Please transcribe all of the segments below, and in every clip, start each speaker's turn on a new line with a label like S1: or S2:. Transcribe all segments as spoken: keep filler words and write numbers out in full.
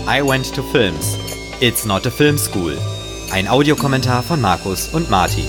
S1: I Went to Films. It's not a film school. Ein Audiokommentar von Markus und Martin.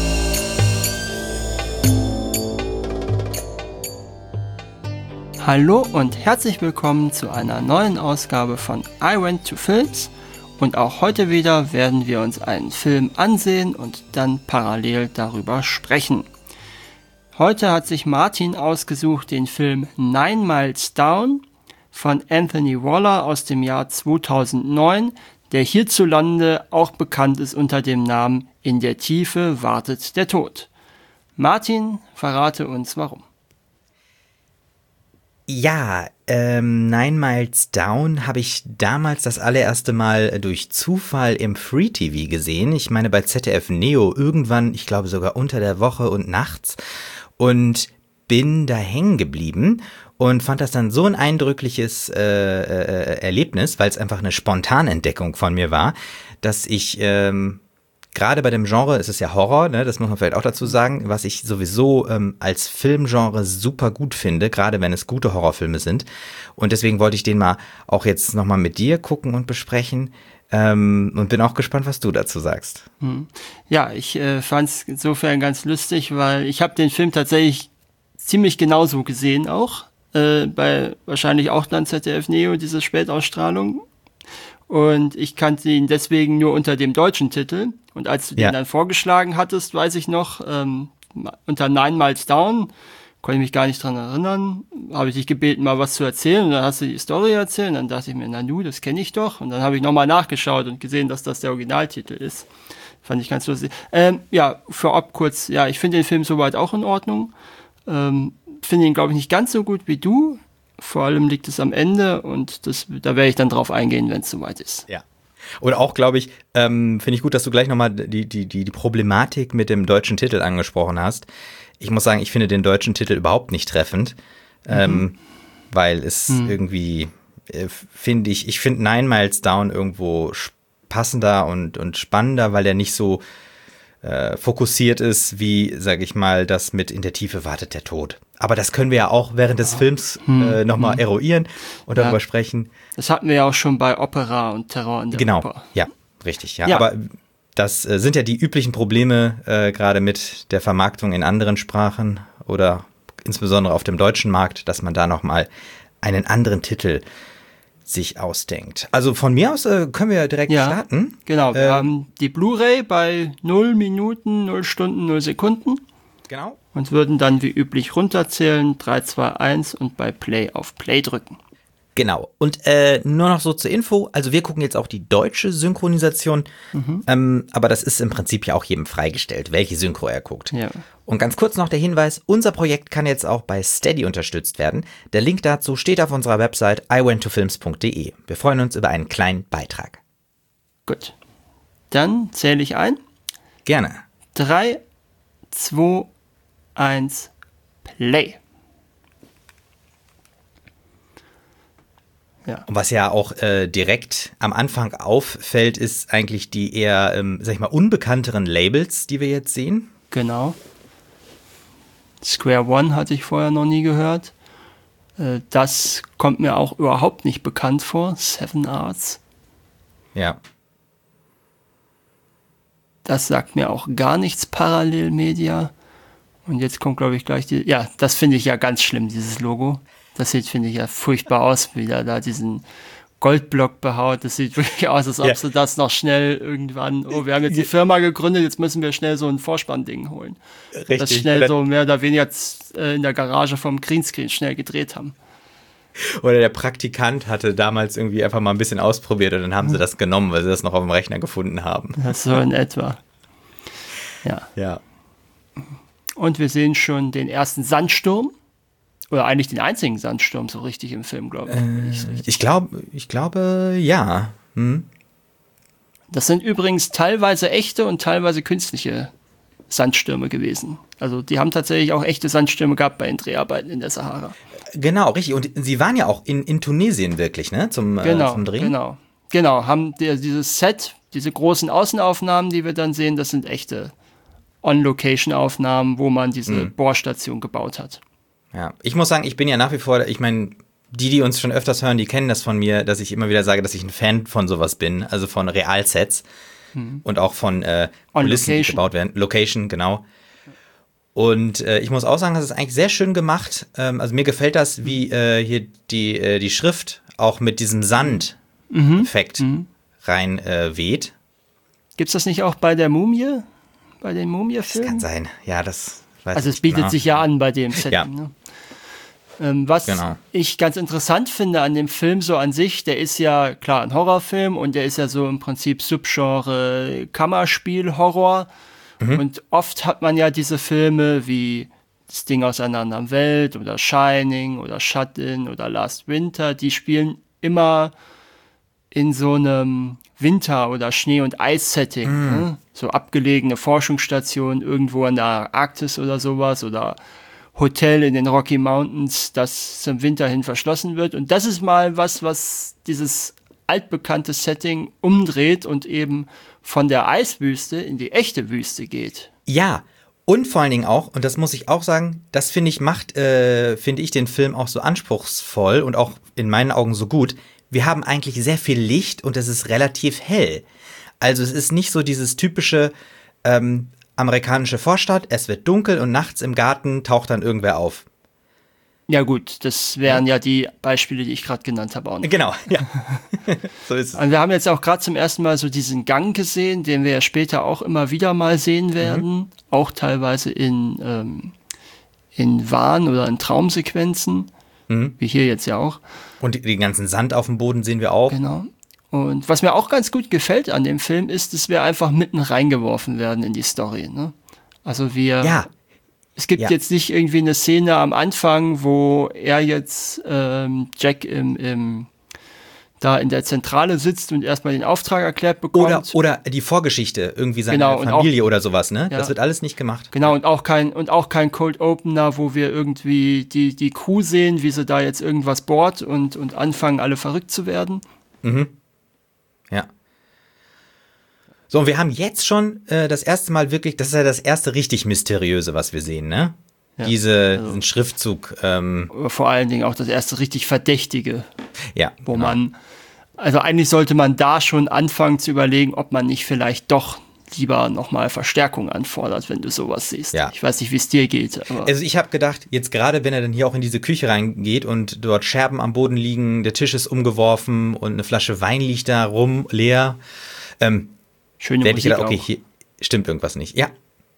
S2: Hallo und herzlich willkommen zu einer neuen Ausgabe von I Went to Films. Und auch heute wieder werden wir uns einen Film ansehen und dann parallel darüber sprechen. Heute hat sich Martin ausgesucht den Film Nine Miles Down von Anthony Waller aus dem Jahr zweitausendneun, der hierzulande auch bekannt ist unter dem Namen In der Tiefe wartet der Tod. Martin, verrate uns warum.
S3: Ja, ähm, Nine Miles Down habe ich damals das allererste Mal durch Zufall im Free T V gesehen. Ich meine bei Z D F Neo irgendwann, ich glaube sogar unter der Woche und nachts, und bin da hängen geblieben und fand das dann so ein eindrückliches äh, äh, Erlebnis, weil es einfach eine Spontanentdeckung von mir war, dass ich ähm, gerade bei dem Genre, es ist ja Horror, ne, das muss man vielleicht auch dazu sagen, was ich sowieso ähm, als Filmgenre super gut finde, gerade wenn es gute Horrorfilme sind. Und deswegen wollte ich den mal auch jetzt nochmal mit dir gucken und besprechen. Ähm, und bin auch gespannt, was du dazu sagst.
S2: Ja, ich äh, fand es insofern ganz lustig, weil ich habe den Film tatsächlich ziemlich genauso gesehen auch. Äh, bei wahrscheinlich auch dann Z D F Neo, diese Spätausstrahlung. Und ich kannte ihn deswegen nur unter dem deutschen Titel. Und als du den ja. dann vorgeschlagen hattest, weiß ich noch, ähm, unter Nine Miles Down, konnte ich mich gar nicht dran erinnern, habe ich dich gebeten, mal was zu erzählen. Und dann hast du die Story erzählt. Und dann dachte ich mir, na nu, das kenne ich doch. Und dann habe ich nochmal nachgeschaut und gesehen, dass das der Originaltitel ist. Fand ich ganz lustig. Ähm, ja, vorab kurz, ja, ich finde den Film soweit auch in Ordnung. Ähm, finde ihn, glaube ich, nicht ganz so gut wie du. Vor allem liegt es am Ende und das, da werde ich dann drauf eingehen, wenn es soweit ist.
S3: Ja. Und auch, glaube ich, ähm, finde ich gut, dass du gleich nochmal die, die, die, die Problematik mit dem deutschen Titel angesprochen hast. Ich muss sagen, ich finde den deutschen Titel überhaupt nicht treffend, mhm. ähm, weil es mhm. irgendwie, äh, finde ich, ich finde Nine Miles Down irgendwo passender und, und spannender, weil der nicht so äh, fokussiert ist, wie, sage ich mal, das mit In der Tiefe wartet der Tod. Aber das können wir ja auch während des Films äh, nochmal hm. eruieren und darüber ja. sprechen.
S2: Das hatten wir ja auch schon bei Opera und Terror in der
S3: genau.
S2: Oper.
S3: Genau, ja, richtig. Ja.
S2: ja.
S3: Aber das äh, sind ja die üblichen Probleme, äh, gerade mit der Vermarktung in anderen Sprachen oder insbesondere auf dem deutschen Markt, dass man da nochmal einen anderen Titel sich ausdenkt. Also von mir aus äh, können wir direkt
S2: ja,
S3: starten.
S2: Genau, wir
S3: äh,
S2: haben die Blu-ray bei null Minuten, null Stunden, null Sekunden.
S3: Genau.
S2: Und würden dann wie üblich runterzählen, drei, zwei, eins und bei Play auf Play drücken.
S3: Genau. Und äh, nur noch so zur Info, also wir gucken jetzt auch die deutsche Synchronisation, mhm. ähm, aber das ist im Prinzip ja auch jedem freigestellt, welche Synchro er guckt.
S2: Ja.
S3: Und ganz kurz noch der Hinweis, unser Projekt kann jetzt auch bei Steady unterstützt werden. Der Link dazu steht auf unserer Website i went to films punkt de. Wir freuen uns über einen kleinen Beitrag.
S2: Gut. Dann zähle ich ein.
S3: Gerne.
S2: drei, zwei, eins, Play. Ja.
S3: Und was ja auch äh, direkt am Anfang auffällt, ist eigentlich die eher, ähm, sag ich mal, unbekannteren Labels, die wir jetzt sehen.
S2: Genau. Square One hatte ich vorher noch nie gehört. Äh, das kommt mir auch überhaupt nicht bekannt vor. Seven Arts.
S3: Ja.
S2: Das sagt mir auch gar nichts. Parallel Media. Und jetzt kommt, glaube ich, gleich die... Ja, das finde ich ja ganz schlimm, dieses Logo. Das sieht, finde ich, ja furchtbar aus, wie er da diesen Goldblock behaut. Das sieht wirklich aus, als ob ja. sie das noch schnell irgendwann... Oh, wir haben jetzt die Firma gegründet, jetzt müssen wir schnell so ein Vorspann-Ding holen. Richtig. Das schnell so mehr oder weniger in der Garage vom Greenscreen schnell gedreht haben.
S3: Oder der Praktikant hatte damals irgendwie einfach mal ein bisschen ausprobiert und dann haben hm. sie das genommen, weil sie das noch auf dem Rechner gefunden haben.
S2: Das so in etwa. Ja.
S3: Ja.
S2: Und wir sehen schon den ersten Sandsturm. Oder eigentlich den einzigen Sandsturm so richtig im Film, glaube ich.
S3: Äh, ich glaube, ich glaube, ja. Hm.
S2: Das sind übrigens teilweise echte und teilweise künstliche Sandstürme gewesen. Also die haben tatsächlich auch echte Sandstürme gehabt bei den Dreharbeiten in der Sahara.
S3: Genau, richtig. Und sie waren ja auch in, in Tunesien wirklich, ne? Zum,
S2: genau,
S3: äh, zum Drehen.
S2: Genau, genau. Haben die, dieses Set, diese großen Außenaufnahmen, die wir dann sehen, das sind echte On-Location-Aufnahmen, wo man diese mhm. Bohrstation gebaut hat.
S3: Ja, ich muss sagen, ich bin ja nach wie vor, ich meine, die, die uns schon öfters hören, die kennen das von mir, dass ich immer wieder sage, dass ich ein Fan von sowas bin, also von Realsets hm. und auch von äh, Kulissen, die gebaut werden. Location, genau. Und äh, ich muss auch sagen, das ist eigentlich sehr schön gemacht. Ähm, also mir gefällt das, wie äh, hier die, äh, die Schrift auch mit diesem Sand-Effekt mhm. rein äh, weht.
S2: Gibt's das nicht auch bei der Mumie? Bei den Mumie-Filmen?
S3: Das kann sein, ja, das weiß
S2: Also
S3: ich
S2: es bietet
S3: genau.
S2: sich ja an bei dem Setting. Ja. Ne? Ähm, was genau. ich ganz interessant finde an dem Film so an sich, der ist ja klar ein Horrorfilm und der ist ja so im Prinzip Subgenre Kammerspiel-Horror. Mhm. Und oft hat man ja diese Filme wie Das Ding aus einer anderen Welt oder Shining oder Shut-In oder Last Winter, die spielen immer in so einem Winter- oder Schnee- und Eis-Setting. Mm. Ne? So abgelegene Forschungsstationen irgendwo in der Arktis oder sowas oder Hotel in den Rocky Mountains, das zum Winter hin verschlossen wird. Und das ist mal was, was dieses altbekannte Setting umdreht und eben von der Eiswüste in die echte Wüste geht.
S3: Ja, und vor allen Dingen auch, und das muss ich auch sagen, das finde ich macht, äh, finde ich den Film auch so anspruchsvoll und auch in meinen Augen so gut. Wir haben eigentlich sehr viel Licht und es ist relativ hell. Also es ist nicht so dieses typische ähm, amerikanische Vorstadt, es wird dunkel und nachts im Garten taucht dann irgendwer auf.
S2: Ja gut, das wären ja, ja die Beispiele, die ich gerade genannt habe auch noch.
S3: Genau, ja. So ist es.
S2: Und wir haben jetzt auch gerade zum ersten Mal so diesen Gang gesehen, den wir ja später auch immer wieder mal sehen werden. Mhm. Auch teilweise in, ähm, in Wahn- oder in Traumsequenzen. Mhm. Wie hier jetzt ja auch.
S3: Und die, den ganzen Sand auf dem Boden sehen wir auch.
S2: Genau. Und was mir auch ganz gut gefällt an dem Film ist, dass wir einfach mitten reingeworfen werden in die Story. Ne? Also wir...
S3: Ja.
S2: Es gibt ja. jetzt nicht irgendwie eine Szene am Anfang, wo er jetzt ähm, Jack im, im da in der Zentrale sitzt und erstmal den Auftrag erklärt bekommt.
S3: Oder, oder die Vorgeschichte, irgendwie seine genau, Familie auch, oder sowas, ne? Ja. Das wird alles nicht gemacht.
S2: Genau, und auch kein, und auch kein Cold Opener, wo wir irgendwie die, die Crew sehen, wie sie da jetzt irgendwas bohrt und, und anfangen, alle verrückt zu werden.
S3: Mhm. Ja. So, und wir haben jetzt schon äh, das erste Mal wirklich, das ist ja das erste richtig Mysteriöse, was wir sehen, ne? Ja, Diese, also, diesen Schriftzug. Ähm,
S2: vor allen Dingen auch das erste richtig Verdächtige.
S3: Ja.
S2: Wo
S3: genau.
S2: man, also eigentlich sollte man da schon anfangen zu überlegen, ob man nicht vielleicht doch lieber nochmal Verstärkung anfordert, wenn du sowas siehst.
S3: Ja.
S2: Ich weiß nicht, wie es dir geht. Aber
S3: also ich habe gedacht, jetzt gerade, wenn er dann hier auch in diese Küche reingeht und dort Scherben am Boden liegen, der Tisch ist umgeworfen und eine Flasche Wein liegt da rum, leer. Ähm,
S2: Schöne
S3: Musik
S2: Musik
S3: gedacht, okay,
S2: auch.
S3: Hier stimmt irgendwas nicht. Ja.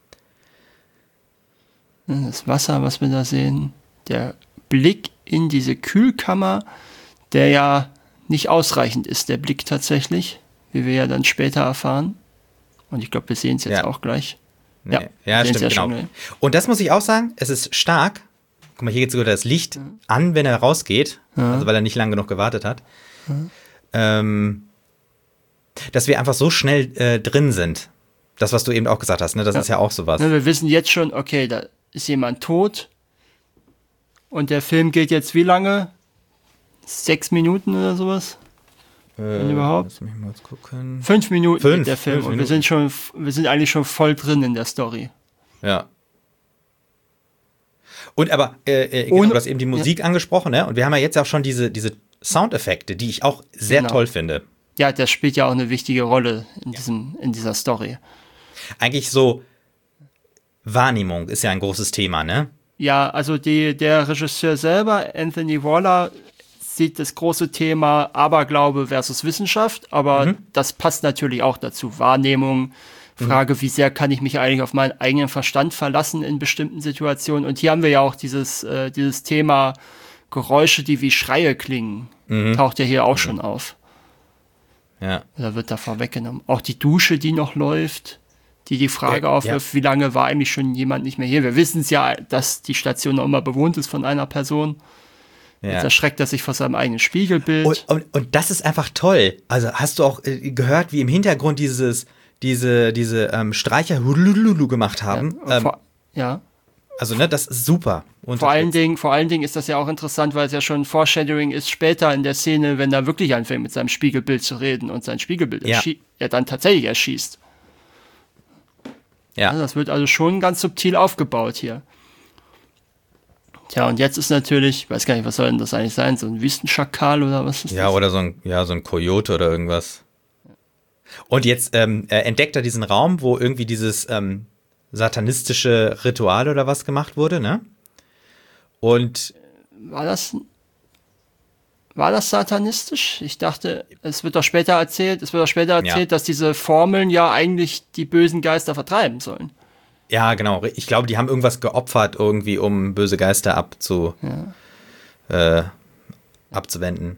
S2: Das Wasser, was wir da sehen, der Blick in diese Kühlkammer, der ja nicht ausreichend ist, der Blick tatsächlich, wie wir ja dann später erfahren. Und ich glaube, wir sehen es jetzt
S3: ja.
S2: auch gleich.
S3: Nee. Ja, ja stimmt, ja genau. Schon, und das muss ich auch sagen, es ist stark. Guck mal, hier geht sogar das Licht ja. an, wenn er rausgeht, ja. also weil er nicht lang genug gewartet hat. Ja. Ähm, dass wir einfach so schnell äh, drin sind. Das, was du eben auch gesagt hast, ne? Das ja. ist ja auch sowas.
S2: Wir wissen jetzt schon, okay, da ist jemand tot und der Film geht jetzt wie lange? Sechs Minuten oder sowas? Äh, Wenn überhaupt? Lass mich mal gucken. Fünf Minuten
S3: fünf,
S2: geht der Film und wir sind schon, wir sind eigentlich schon voll drin in der Story.
S3: Ja. Und aber, äh, äh, und, du hast eben die Musik ja. angesprochen, ne? Und wir haben ja jetzt auch schon diese, diese Soundeffekte, die ich auch sehr genau. toll finde.
S2: Ja, das spielt ja auch eine wichtige Rolle in, diesem, in dieser Story.
S3: Eigentlich so, Wahrnehmung ist ja ein großes Thema, ne?
S2: Ja, also die, der Regisseur selber, Anthony Waller, sieht das große Thema Aberglaube versus Wissenschaft, aber mhm. das passt natürlich auch dazu. Wahrnehmung, Frage, mhm. wie sehr kann ich mich eigentlich auf meinen eigenen Verstand verlassen in bestimmten Situationen? Und hier haben wir ja auch dieses, äh, dieses Thema Geräusche, die wie Schreie klingen, mhm. taucht ja hier auch mhm. schon auf.
S3: Ja.
S2: Da wird da vorweggenommen. Auch die Dusche, die noch läuft, die die Frage ja, aufwirft, ja. wie lange war eigentlich schon jemand nicht mehr hier? Wir wissen es ja, dass die Station noch immer bewohnt ist von einer Person. Ja. Jetzt erschreckt er sich vor seinem eigenen Spiegelbild.
S3: Und, und, und das ist einfach toll. Also hast du auch äh, gehört, wie im Hintergrund dieses, diese, diese ähm, Streicher Hulululu gemacht haben?
S2: Ja.
S3: Ähm,
S2: vor, ja.
S3: Also, ne, das ist super. Und
S2: vor allen Dingen, vor allen Dingen ist das ja auch interessant, weil es ja schon Foreshadowing ist später in der Szene, wenn er wirklich anfängt mit seinem Spiegelbild zu reden und sein Spiegelbild ja. erschie- er dann tatsächlich erschießt.
S3: Ja.
S2: Also das wird also schon ganz subtil aufgebaut hier. Tja, und jetzt ist natürlich, ich weiß gar nicht, was soll denn das eigentlich sein, so ein Wüstenschakal oder was ist
S3: Ja,
S2: das?
S3: oder so ein, ja, so ein Kojote oder irgendwas. Und jetzt ähm, er entdeckt er diesen Raum, wo irgendwie dieses ähm, satanistische Ritual oder was gemacht wurde, ne? Und
S2: War das, war das satanistisch? Ich dachte, es wird doch später erzählt, es wird doch später erzählt,
S3: Ja.
S2: dass diese Formeln ja eigentlich die bösen Geister vertreiben sollen.
S3: ja, genau, ich glaube, die haben irgendwas geopfert, irgendwie, um böse Geister abzu, äh, abzuwenden.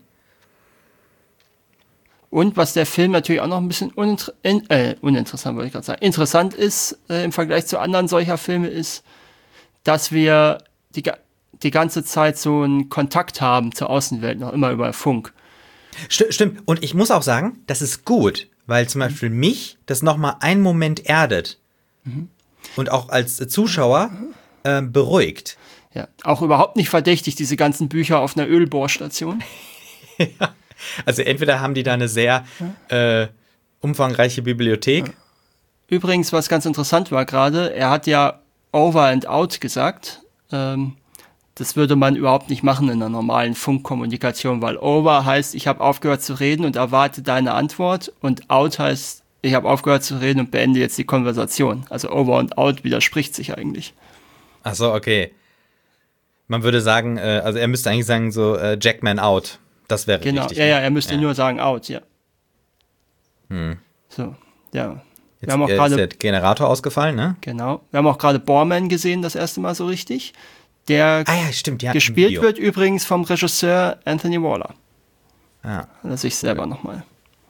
S2: Und was der Film natürlich auch noch ein bisschen uninter in, äh, uninteressant, wollte ich gerade sagen, interessant ist äh, im Vergleich zu anderen solcher Filme ist, dass wir die, ga- die ganze Zeit so einen Kontakt haben zur Außenwelt, noch immer über Funk.
S3: Sti- Stimmt, und ich muss auch sagen, das ist gut, weil zum Beispiel mich das nochmal einen Moment erdet und auch als Zuschauer äh, beruhigt.
S2: Ja, auch überhaupt nicht verdächtig, diese ganzen Bücher auf einer Ölbohrstation.
S3: Also entweder haben die da eine sehr äh, umfangreiche Bibliothek.
S2: Übrigens, was ganz interessant war gerade, er hat ja over and out gesagt. Ähm, das würde man überhaupt nicht machen in einer normalen Funkkommunikation, weil over heißt, ich habe aufgehört zu reden und erwarte deine Antwort, und out heißt, ich habe aufgehört zu reden und beende jetzt die Konversation. Also over und out widerspricht sich eigentlich.
S3: Ach so, okay. Man würde sagen, äh, also er müsste eigentlich sagen so äh, Jackman out. Das wäre
S2: Genau,
S3: richtig.
S2: ja,
S3: ne?
S2: ja, er müsste
S3: Ja.
S2: nur sagen out, ja.
S3: Hm.
S2: So, ja.
S3: Jetzt
S2: Wir haben auch
S3: äh, ist
S2: gerade
S3: der Generator ausgefallen, ne?
S2: Genau. Wir haben auch gerade Borman gesehen, das erste Mal so richtig. Der
S3: Ah ja, stimmt, ja.
S2: gespielt
S3: Video.
S2: wird übrigens vom Regisseur Anthony Waller.
S3: Ah.
S2: Also ich selber nochmal.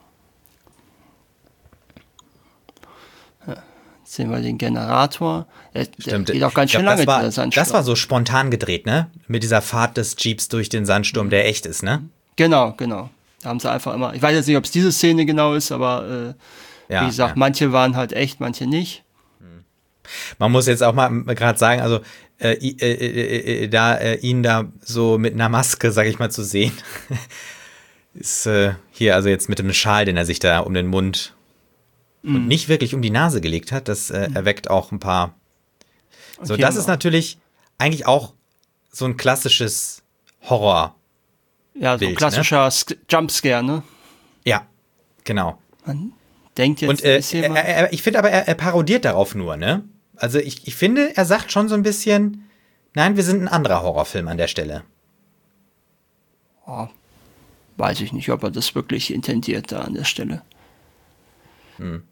S2: Ja, jetzt sehen wir den Generator. Der, der
S3: Stimmt.
S2: geht auch ganz
S3: Ich
S2: schön
S3: glaub,
S2: lange,
S3: das war,
S2: dieser Sandsturm.
S3: das war so spontan gedreht, ne? Mit dieser Fahrt des Jeeps durch den Sandsturm, der echt ist, ne?
S2: Genau, genau. Da haben sie einfach immer, ich weiß jetzt nicht, ob es diese Szene genau ist, aber äh,
S3: Ja,
S2: wie gesagt,
S3: ja.
S2: manche waren halt echt, manche nicht.
S3: Man muss jetzt auch mal gerade sagen, also äh, i- äh, äh, äh, da äh, ihn da so mit einer Maske, sag ich mal, zu sehen, ist äh, hier also jetzt mit dem Schal, den er sich da um den Mund und nicht wirklich um die Nase gelegt hat, das äh, erweckt auch ein paar. So,
S2: Okay,
S3: das
S2: aber-
S3: ist natürlich eigentlich auch so ein klassisches Horror.
S2: Ja, so
S3: Bild,
S2: ein klassischer Sk- Jumpscare, ne?
S3: Ja, genau.
S2: Denkt jetzt,
S3: Und äh,
S2: ist hier
S3: er,
S2: mal-
S3: er, ich finde aber, er, er parodiert darauf nur, ne? Also ich, ich finde, er sagt schon so ein bisschen, nein, wir sind ein anderer Horrorfilm an der Stelle.
S2: Oh, weiß ich nicht, ob er das wirklich intendiert da an der Stelle.
S3: Hm.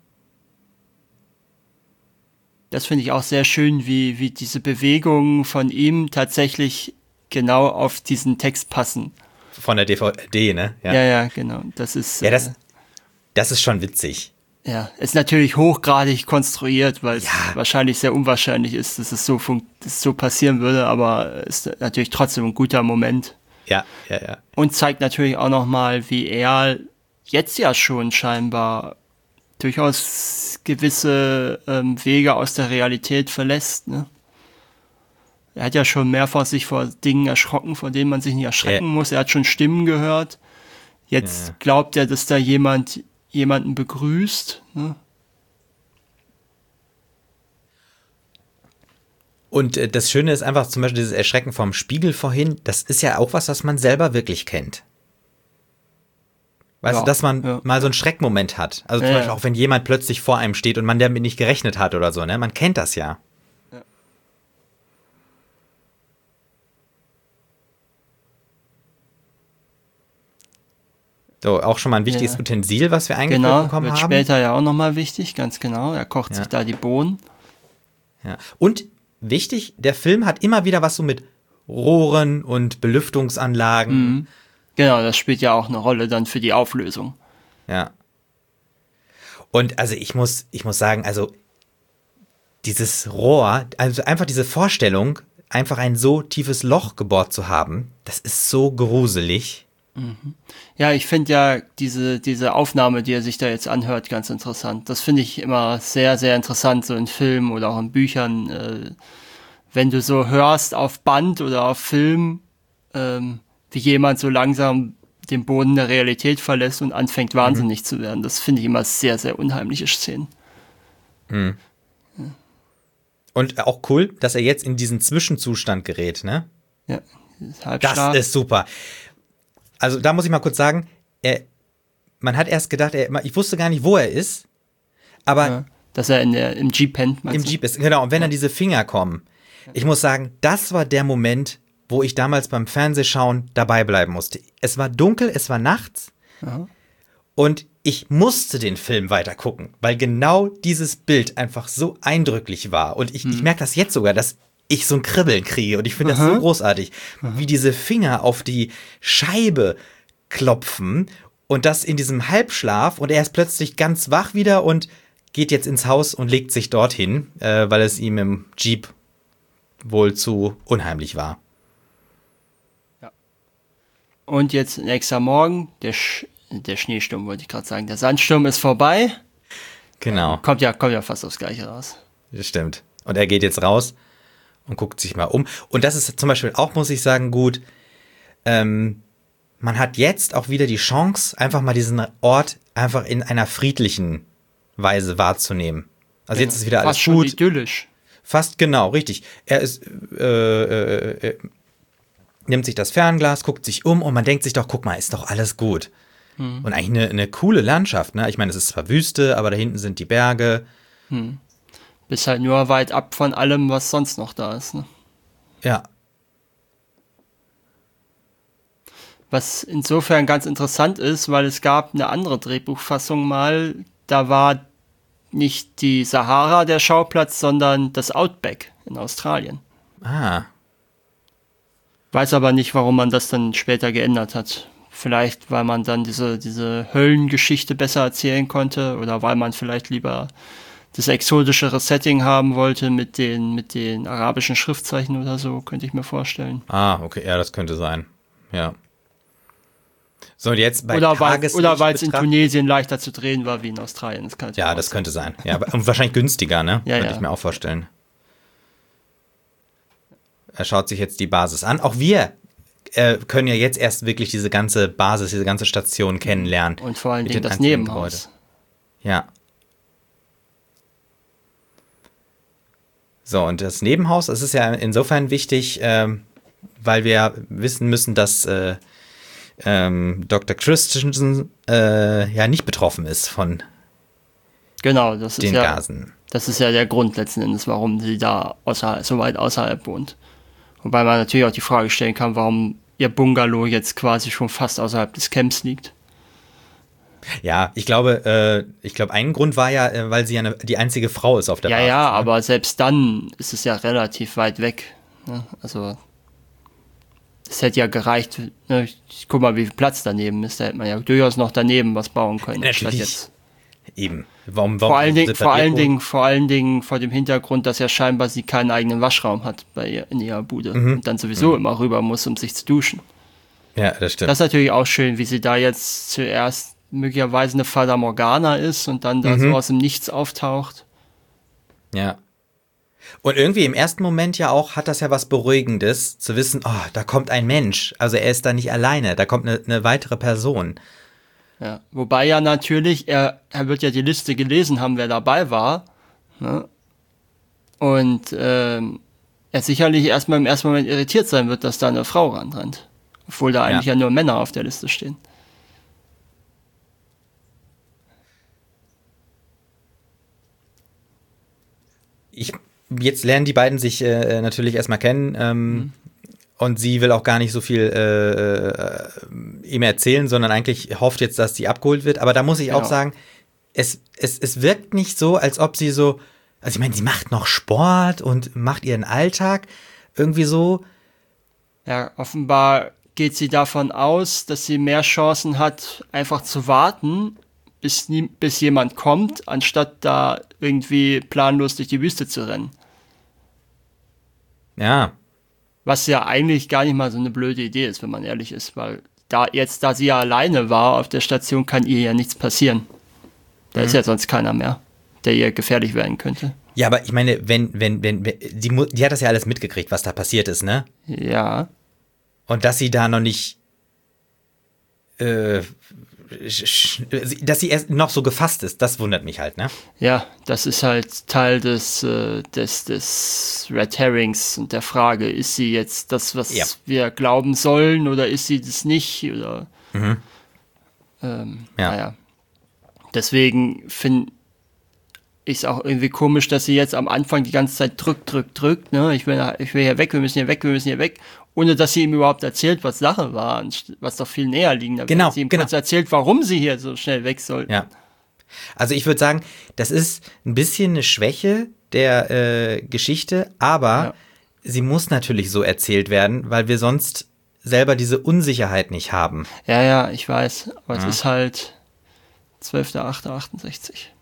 S2: Das finde ich auch sehr schön, wie, wie diese Bewegungen von ihm tatsächlich genau auf diesen Text passen.
S3: Von der D V D, ne?
S2: Ja, ja, genau. Das ist,
S3: Ja, das,
S2: äh,
S3: das ist schon witzig.
S2: ja, ist natürlich hochgradig konstruiert, weil es
S3: Ja.
S2: wahrscheinlich sehr unwahrscheinlich ist, dass es so, fun- dass es so passieren würde, aber ist natürlich trotzdem ein guter Moment.
S3: Ja, ja, ja.
S2: Und zeigt natürlich auch nochmal, wie er jetzt ja schon scheinbar durchaus gewisse ähm, Wege aus der Realität verlässt. Ne? Er hat ja schon mehrfach sich vor Dingen erschrocken, vor denen man sich nicht erschrecken
S3: Ja.
S2: muss. Er hat schon Stimmen gehört. Jetzt
S3: Ja.
S2: glaubt er, dass da jemand jemanden begrüßt. Ne?
S3: Und äh, das Schöne ist einfach zum Beispiel dieses Erschrecken vom Spiegel vorhin, das ist ja auch was, was man selber wirklich kennt. Weißt
S2: Ja,
S3: du, dass man
S2: ja.
S3: mal so einen Schreckmoment hat. Also zum
S2: Ja,
S3: Beispiel
S2: ja.
S3: auch, wenn jemand plötzlich vor einem steht und man damit nicht gerechnet hat oder so, ne? Man kennt das ja.
S2: Ja.
S3: So, auch schon mal ein wichtiges
S2: Ja.
S3: Utensil, was wir eingeführt
S2: Genau,
S3: bekommen
S2: wird
S3: haben.
S2: später ja auch nochmal wichtig, ganz genau. Er kocht
S3: Ja.
S2: sich da die Bohnen.
S3: Ja. Und wichtig, der Film hat immer wieder was so mit Rohren und Belüftungsanlagen.
S2: Mhm. Genau, das spielt ja auch eine Rolle dann für die Auflösung.
S3: Ja. Und also ich muss, ich muss sagen, also dieses Rohr, also einfach diese Vorstellung, einfach ein so tiefes Loch gebohrt zu haben, das ist so gruselig.
S2: Ja, ich finde ja diese, diese Aufnahme, die er sich da jetzt anhört, ganz interessant. Das finde ich immer sehr, sehr interessant, so in Filmen oder auch in Büchern. Äh, wenn du so hörst auf Band oder auf Film, ähm, wie jemand so langsam den Boden der Realität verlässt und anfängt wahnsinnig zu werden. Das finde ich immer sehr, sehr unheimliche Szenen.
S3: Und auch cool, dass er jetzt in diesen Zwischenzustand gerät, ne?
S2: Ja, das
S3: Das ist super. Also da muss ich mal kurz sagen, er, man hat erst gedacht, er, ich wusste gar nicht, wo er ist, aber
S2: ja, dass er in der, im Jeep pennt.
S3: im Jeep ist, genau. Und wenn dann diese Finger kommen, ich muss sagen, das war der Moment, wo ich damals beim Fernsehschauen dabei bleiben musste. Es war dunkel, es war nachts
S2: Aha.
S3: und ich musste den Film weiter gucken, weil genau dieses Bild einfach so eindrücklich war. Und ich, hm. ich merke das jetzt sogar, dass ich so ein Kribbeln kriege. Und ich finde das so großartig, Aha. wie diese Finger auf die Scheibe klopfen und das in diesem Halbschlaf. Und er ist plötzlich ganz wach wieder und geht jetzt ins Haus und legt sich dorthin, äh, weil es ihm im Jeep wohl zu unheimlich war.
S2: Ja. Und jetzt nächster Morgen, der, Sch- der Schneesturm wollte ich gerade sagen, der Sandsturm ist vorbei.
S3: Genau.
S2: Kommt ja, kommt ja fast aufs Gleiche raus.
S3: Das stimmt. Und er geht jetzt raus und guckt sich mal um. Und das ist zum Beispiel auch, muss ich sagen, gut. Ähm, man hat jetzt auch wieder die Chance, einfach mal diesen Ort einfach in einer friedlichen Weise wahrzunehmen. Also
S2: ja,
S3: jetzt ist wieder alles
S2: fast schon
S3: gut.
S2: idyllisch.
S3: Fast genau, richtig. Er ist, äh, äh, äh, nimmt sich das Fernglas, guckt sich um und man denkt sich doch, guck mal, ist doch alles gut. Hm. Und eigentlich eine, eine coole Landschaft, ne? Ich meine, es ist zwar Wüste, aber da hinten sind die Berge.
S2: Hm. Bist halt nur weit ab von allem, was sonst noch da ist, ne?
S3: Ja.
S2: Was insofern ganz interessant ist, weil es gab eine andere Drehbuchfassung mal, da war nicht die Sahara der Schauplatz, sondern das Outback in Australien.
S3: Ah.
S2: Weiß aber nicht, warum man das dann später geändert hat. Vielleicht, weil man dann diese, diese Höllengeschichte besser erzählen konnte oder weil man vielleicht lieber das exotischere Setting haben wollte mit den, mit den arabischen Schriftzeichen oder so, könnte ich mir vorstellen.
S3: Ah, okay, ja, das könnte sein. Ja. So, und jetzt bei
S2: Oder weil
S3: Tageslicht
S2: oder weil es in
S3: betracht-
S2: Tunesien leichter zu drehen war wie in Australien. Das kann
S3: Ja, das könnte sein. Ja, aber- und wahrscheinlich günstiger, ne?
S2: Ja,
S3: Könnte
S2: ja.
S3: ich mir auch vorstellen. Er schaut sich jetzt die Basis an. Auch wir äh, können ja jetzt erst wirklich diese ganze Basis, diese ganze Station kennenlernen.
S2: Und vor allen
S3: Mit
S2: Dingen
S3: den
S2: das
S3: einzelnen
S2: Nebenhaus.
S3: Gebäude. Ja. So, und das Nebenhaus, das ist ja insofern wichtig, ähm, weil wir wissen müssen, dass äh, ähm, Doktor Christensen äh, ja nicht betroffen ist von
S2: Genau, das ist
S3: den
S2: ja,
S3: Gasen.
S2: das ist ja der Grund letzten Endes, warum sie da außerhalb, so weit außerhalb wohnt. Wobei man natürlich auch die Frage stellen kann, warum ihr Bungalow jetzt quasi schon fast außerhalb des Camps liegt.
S3: Ja, ich glaube, äh, ich glaube, ein Grund war ja, äh, weil sie ja eine, die einzige Frau ist auf der
S2: Ja,
S3: Basis.
S2: ja,
S3: ne?
S2: aber selbst dann ist es ja relativ weit weg. Ne? Also, es hätte ja gereicht, ne? Ich guck mal, wie viel Platz daneben ist. Da hätte man ja durchaus noch daneben was bauen können.
S3: Natürlich.
S2: Statt jetzt.
S3: Eben. Warum, warum
S2: Vor allen, Dingen, vor, allen
S3: separiert
S2: Dingen, vor allen Dingen vor dem Hintergrund, dass ja scheinbar sie keinen eigenen Waschraum hat bei ihr, in ihrer Bude.
S3: Mhm.
S2: Und dann sowieso mhm. immer rüber muss, um sich zu duschen.
S3: wurden? Ja, das stimmt.
S2: Das ist natürlich auch schön, wie sie da jetzt zuerst möglicherweise eine Fata Morgana ist und dann da
S3: Mhm.
S2: so aus dem Nichts auftaucht.
S3: Ja. Und irgendwie im ersten Moment ja auch hat das ja was Beruhigendes, zu wissen, oh, da kommt ein Mensch. Also er ist da nicht alleine, da kommt eine, eine weitere Person.
S2: Ja. Wobei ja natürlich, er, er wird ja die Liste gelesen haben, wer dabei war. Ne? Und ähm, er sicherlich erstmal im ersten Moment irritiert sein wird, dass da eine Frau ranrennt. Obwohl da eigentlich ja, ja nur Männer auf der Liste stehen.
S3: Ich, jetzt lernen die beiden sich äh, natürlich erstmal kennen. Ähm, mhm. Und sie will auch gar nicht so viel äh, äh, ihm erzählen, sondern eigentlich hofft jetzt, dass sie abgeholt wird. Aber da muss ich genau. auch sagen, es, es, es wirkt nicht so, als ob sie so, also ich meine, sie macht noch Sport und macht ihren Alltag irgendwie so.
S2: Ja, offenbar geht sie davon aus, dass sie mehr Chancen hat, einfach zu warten, bis, nie, bis jemand kommt, anstatt da irgendwie planlos durch die Wüste zu rennen.
S3: Ja.
S2: Was ja eigentlich gar nicht mal so eine blöde Idee ist, wenn man ehrlich ist, weil da jetzt, da sie ja alleine war auf der Station, kann ihr ja nichts passieren. Da mhm. ist ja sonst keiner mehr, der ihr gefährlich werden könnte.
S3: Ja, aber ich meine, wenn, wenn, wenn, wenn die, die hat das ja alles mitgekriegt, was da passiert ist, ne?
S2: Ja.
S3: Und dass sie da noch nicht, äh, dass sie erst noch so gefasst ist, das wundert mich halt, ne?
S2: Ja, das ist halt Teil des, äh, des, des Red Herrings und der Frage, ist sie jetzt das, was ja. wir glauben sollen, oder ist sie das nicht? Oder mhm. ähm, ja. naja. Deswegen finde ich es auch irgendwie komisch, dass sie jetzt am Anfang die ganze Zeit drückt, drückt, drückt, ne? Ich will, ich will hier weg, wir müssen hier weg, wir müssen hier weg. Ohne dass sie ihm überhaupt erzählt, was Sache war, was doch viel näher liegender wäre.
S3: Genau,
S2: sie ihm
S3: genau.
S2: kurz erzählt, warum sie hier so schnell weg sollten.
S3: Ja. Also ich würde sagen, das ist ein bisschen eine Schwäche der äh, Geschichte, aber ja. sie muss natürlich so erzählt werden, weil wir sonst selber diese Unsicherheit nicht haben.
S2: Ja, ja, ich weiß, aber ja. es ist halt zwölfter achter achtundsechzig.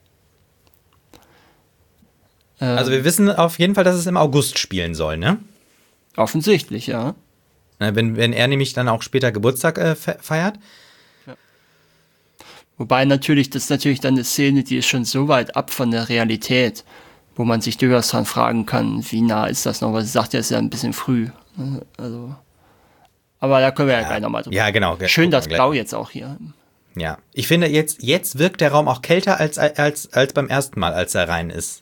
S2: Ähm,
S3: also wir wissen auf jeden Fall, dass es im August spielen soll, ne?
S2: Offensichtlich, ja.
S3: Wenn, wenn er nämlich dann auch später Geburtstag äh, feiert.
S2: Ja. Wobei natürlich, das ist natürlich dann eine Szene, die ist schon so weit ab von der Realität, wo man sich durchaus dran fragen kann, wie nah ist das noch, weil sie sagt ja, es ist ja ein bisschen früh. Also, aber da können wir ja, ja gleich nochmal drüber.
S3: Ja, genau.
S2: Schön das Blau jetzt auch hier.
S3: Ja, ich finde, jetzt, jetzt wirkt der Raum auch kälter als, als, als beim ersten Mal, als er rein ist.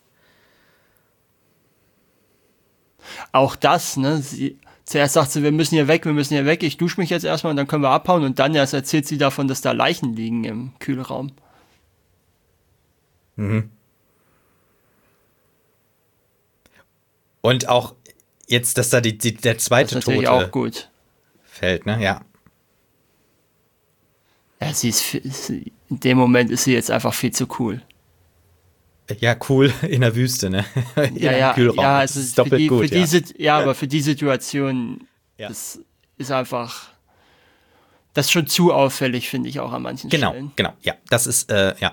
S2: Auch das, ne, sie, zuerst sagt sie, wir müssen hier weg, wir müssen hier weg, ich dusche mich jetzt erstmal und dann können wir abhauen, und dann erst erzählt sie davon, dass da Leichen liegen im Kühlraum.
S3: Mhm. Und auch jetzt, dass da die, die, der zweite
S2: das ist natürlich
S3: Tote
S2: auch gut.
S3: fällt, ne, ja.
S2: Ja, sie ist, in dem Moment ist sie jetzt einfach viel zu cool.
S3: Ja, cool, in der Wüste, ne? In
S2: ja, ja,
S3: Kühlraum.
S2: ja, also
S3: das ist doppelt
S2: die,
S3: gut,
S2: für
S3: ja.
S2: Diese, ja, aber für die Situation,
S3: ja.
S2: das ist einfach, das ist schon zu auffällig, finde ich auch an manchen
S3: genau,
S2: Stellen.
S3: Genau, genau, ja, das ist, äh, ja.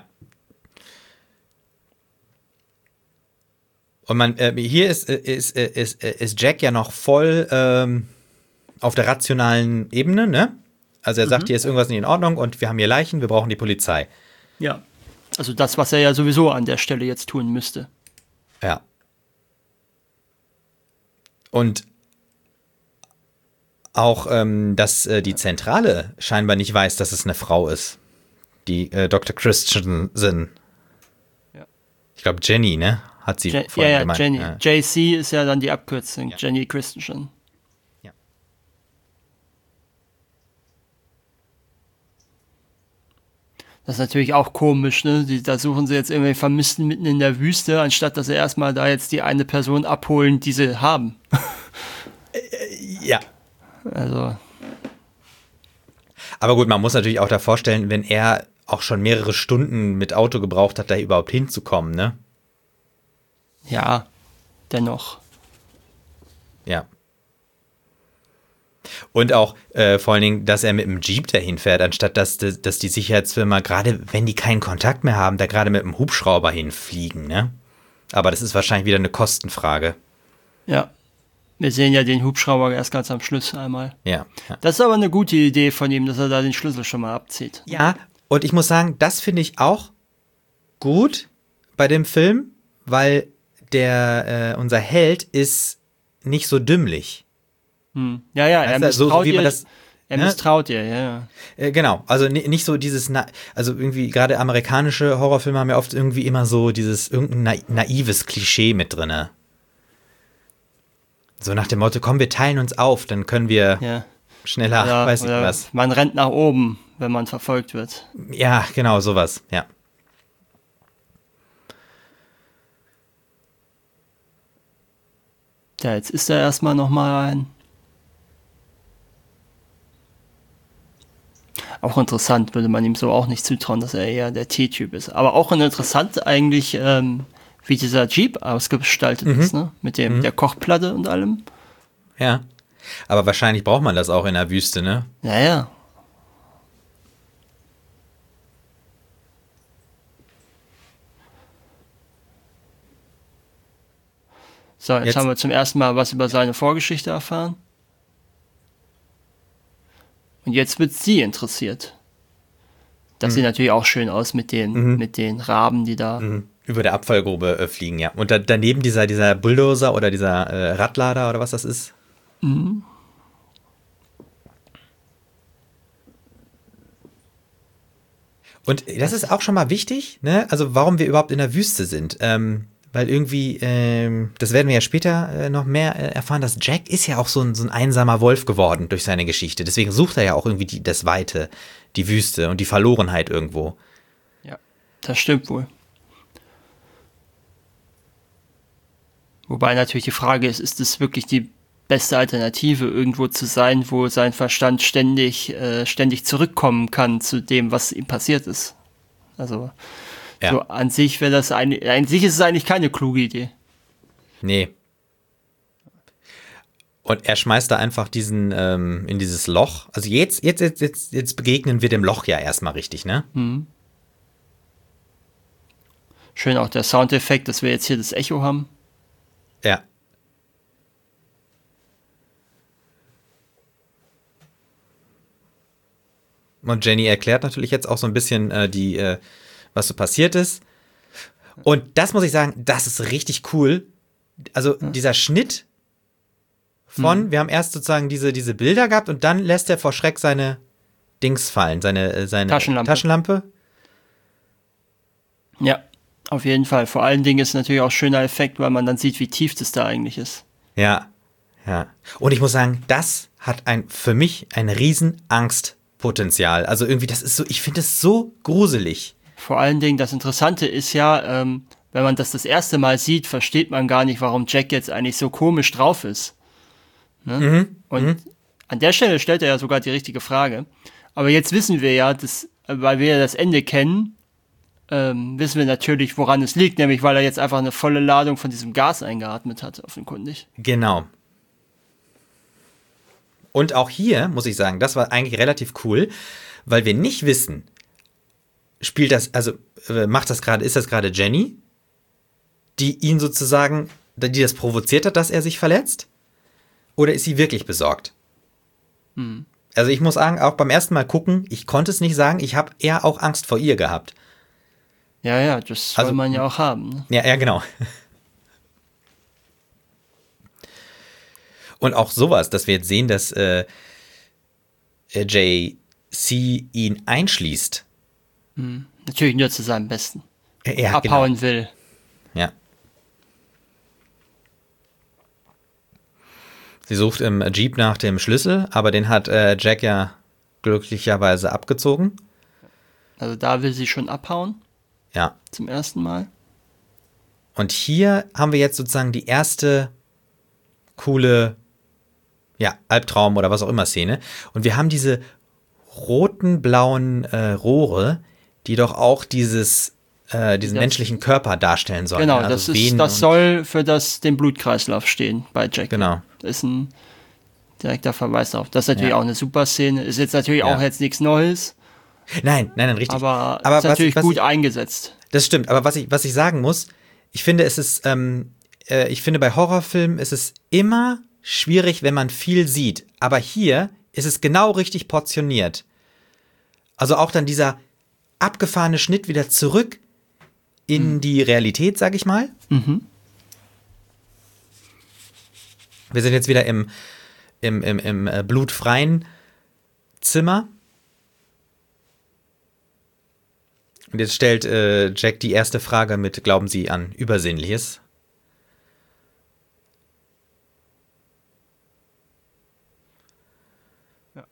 S3: Und man, äh, hier ist, ist, ist, ist Jack ja noch voll ähm, auf der rationalen Ebene, ne? Also er sagt, mhm. hier ist irgendwas nicht in Ordnung und wir haben hier Leichen, wir brauchen die Polizei.
S2: Ja. Also das, was er ja sowieso an der Stelle jetzt tun müsste.
S3: Ja. Und auch, ähm, dass äh, die Zentrale scheinbar nicht weiß, dass es eine Frau ist. Die äh, Doktor Christensen.
S2: Ja.
S3: Ich glaube, Jenny, ne? Hat sie
S2: Je-
S3: vorhin
S2: ja, ja,
S3: gemeint.
S2: Jenny.
S3: Ja.
S2: J C ist ja dann die Abkürzung.
S3: Ja.
S2: Jenny Christensen.
S3: Ja.
S2: Das ist natürlich auch komisch, ne? Die, da suchen sie jetzt irgendwie Vermissten mitten in der Wüste, anstatt dass sie erstmal da jetzt die eine Person abholen, die sie haben.
S3: Ja.
S2: Also.
S3: Aber gut, man muss natürlich auch da vorstellen, wenn er auch schon mehrere Stunden mit Auto gebraucht hat, da überhaupt hinzukommen, ne?
S2: Ja, dennoch.
S3: Ja. Und auch äh, vor allen Dingen, dass er mit dem Jeep dahin fährt, anstatt dass, dass die Sicherheitsfirma, gerade wenn die keinen Kontakt mehr haben, da gerade mit dem Hubschrauber hinfliegen, ne? Aber das ist wahrscheinlich wieder eine Kostenfrage.
S2: Ja. Wir sehen ja den Hubschrauber erst ganz am Schluss einmal.
S3: Ja, ja.
S2: Das ist aber eine gute Idee von ihm, dass er da den Schlüssel schon mal abzieht.
S3: Ja, und ich muss sagen, das finde ich auch gut bei dem Film, weil der, äh, unser Held ist nicht so dümmlich.
S2: Hm. Ja, ja, er
S3: weißt du,
S2: misstraut
S3: so, wie man
S2: ihr,
S3: das,
S2: er
S3: ne?
S2: misstraut ihr, ja, ja.
S3: Äh, genau, also ni- nicht so dieses, Na- also irgendwie gerade amerikanische Horrorfilme haben ja oft irgendwie immer so dieses irgendein na- naives Klischee mit drinne. So nach dem Motto, komm, wir teilen uns auf, dann können wir
S2: ja.
S3: schneller,
S2: Oder,
S3: weiß ich
S2: oder
S3: was.
S2: Man rennt nach oben, wenn man verfolgt wird.
S3: Ja, genau, sowas, ja.
S2: Ja, jetzt ist er erstmal nochmal ein. Auch interessant, würde man ihm so auch nicht zutrauen, dass er eher der T-Typ ist. Aber auch interessant eigentlich, ähm, wie dieser Jeep ausgestaltet
S3: Mhm.
S2: ist, ne? Mit dem,
S3: Mhm.
S2: der Kochplatte und allem.
S3: Ja. Aber wahrscheinlich braucht man das auch in der Wüste, ne?
S2: Ja, ja. So, jetzt,
S3: Jetzt-
S2: haben wir zum ersten Mal was über seine Vorgeschichte erfahren. Und jetzt wird sie interessiert. Das sieht natürlich auch schön aus mit den,
S3: Mhm.
S2: mit den Raben, die da.
S3: Mhm. Über der Abfallgrube äh, fliegen, ja. Und da, daneben dieser, dieser Bulldozer oder dieser äh, Radlader oder was das ist.
S2: Mhm.
S3: Und das ist auch schon mal wichtig, ne? Also warum wir überhaupt in der Wüste sind. Ähm, weil irgendwie, ähm, das werden wir ja später äh, noch mehr äh, erfahren, dass Jack ist ja auch so ein, so ein einsamer Wolf geworden durch seine Geschichte. Deswegen sucht er ja auch irgendwie die, das Weite, die Wüste und die Verlorenheit irgendwo.
S2: Ja, das stimmt wohl. Wobei natürlich die Frage ist, ist es wirklich die beste Alternative, irgendwo zu sein, wo sein Verstand ständig, äh, ständig zurückkommen kann zu dem, was ihm passiert ist. Also
S3: Ja.
S2: so an sich wäre das eine, an sich ist es eigentlich keine kluge Idee.
S3: Nee. Und er schmeißt da einfach diesen, ähm, in dieses Loch. Also jetzt, jetzt, jetzt, jetzt, jetzt begegnen wir dem Loch ja erstmal richtig, ne?
S2: Mhm. Schön auch der Soundeffekt, dass wir jetzt hier das Echo haben.
S3: Ja. Und Jenny erklärt natürlich jetzt auch so ein bisschen äh, die, äh, was so passiert ist. Und das muss ich sagen, das ist richtig cool. Also
S2: Ja.
S3: dieser Schnitt von, wir haben erst sozusagen diese, diese Bilder gehabt und dann lässt er vor Schreck seine Dings fallen, seine, äh, seine
S2: Taschenlampe.
S3: Taschenlampe.
S2: Ja, auf jeden Fall. Vor allen Dingen ist natürlich auch ein schöner Effekt, weil man dann sieht, wie tief das da eigentlich ist.
S3: Ja, ja. Und ich muss sagen, das hat ein für mich ein riesen Angstpotenzial. Also irgendwie, das ist so, ich finde es so gruselig.
S2: Vor allen Dingen, das Interessante ist ja, ähm, wenn man das das erste Mal sieht, versteht man gar nicht, warum Jack jetzt eigentlich so komisch drauf ist. Ne?
S3: Mhm.
S2: Und
S3: mhm.
S2: an der Stelle stellt er ja sogar die richtige Frage. Aber jetzt wissen wir ja, dass, weil wir ja das Ende kennen, ähm, wissen wir natürlich, woran es liegt, nämlich weil er jetzt einfach eine volle Ladung von diesem Gas eingeatmet hat, offenkundig.
S3: Genau. Und auch hier, muss ich sagen, das war eigentlich relativ cool, weil wir nicht wissen, spielt das, also äh, macht das gerade, ist das gerade Jenny, die ihn sozusagen, die das provoziert hat, dass er sich verletzt? Oder ist sie wirklich besorgt?
S2: Hm.
S3: Also ich muss sagen, auch beim ersten Mal gucken, ich konnte es nicht sagen, ich habe eher auch Angst vor ihr gehabt.
S2: Ja, ja, das
S3: Also-
S2: soll man ja auch haben. Ne?
S3: Ja, ja, genau. Und auch sowas, dass wir jetzt sehen, dass äh, J C ihn einschließt.
S2: Natürlich nur zu seinem Besten.
S3: Ja,
S2: Abhauen will.
S3: Genau. Ja. Sie sucht im Jeep nach dem Schlüssel, aber den hat äh, Jack ja glücklicherweise abgezogen.
S2: Also da will sie schon abhauen,
S3: Ja.
S2: zum ersten Mal.
S3: Und hier haben wir jetzt sozusagen die erste coole, ja, Albtraum oder was auch immer Szene. Und wir haben diese roten, blauen äh, Rohre, die doch auch dieses, äh, diesen
S2: Das-
S3: menschlichen Körper darstellen sollen.
S2: Genau,
S3: ja,
S2: das,
S3: also
S2: ist,
S3: Venen
S2: das
S3: und-
S2: soll für das, den Blutkreislauf stehen bei Jack.
S3: Genau.
S2: Das ist ein direkter Verweis darauf. Das ist natürlich
S3: Ja.
S2: auch eine super Szene. Ist jetzt natürlich
S3: Ja.
S2: auch jetzt nichts Neues,
S3: Nein, nein, nein, richtig.
S2: aber,
S3: aber
S2: ist
S3: was,
S2: natürlich
S3: was
S2: gut
S3: ich,
S2: eingesetzt.
S3: Das stimmt, aber was ich, was ich sagen muss, ich finde, es ist, ähm, äh, ich finde, bei Horrorfilmen ist es immer schwierig, wenn man viel sieht. Aber hier ist es genau richtig portioniert. Also auch dann dieser abgefahrene Schnitt wieder zurück in die Realität, sag ich mal.
S2: Mhm.
S3: Wir sind jetzt wieder im, im, im, im äh, blutfreien Zimmer. Und jetzt stellt äh, Jack die erste Frage mit, glauben Sie an Übersinnliches?
S2: Ja.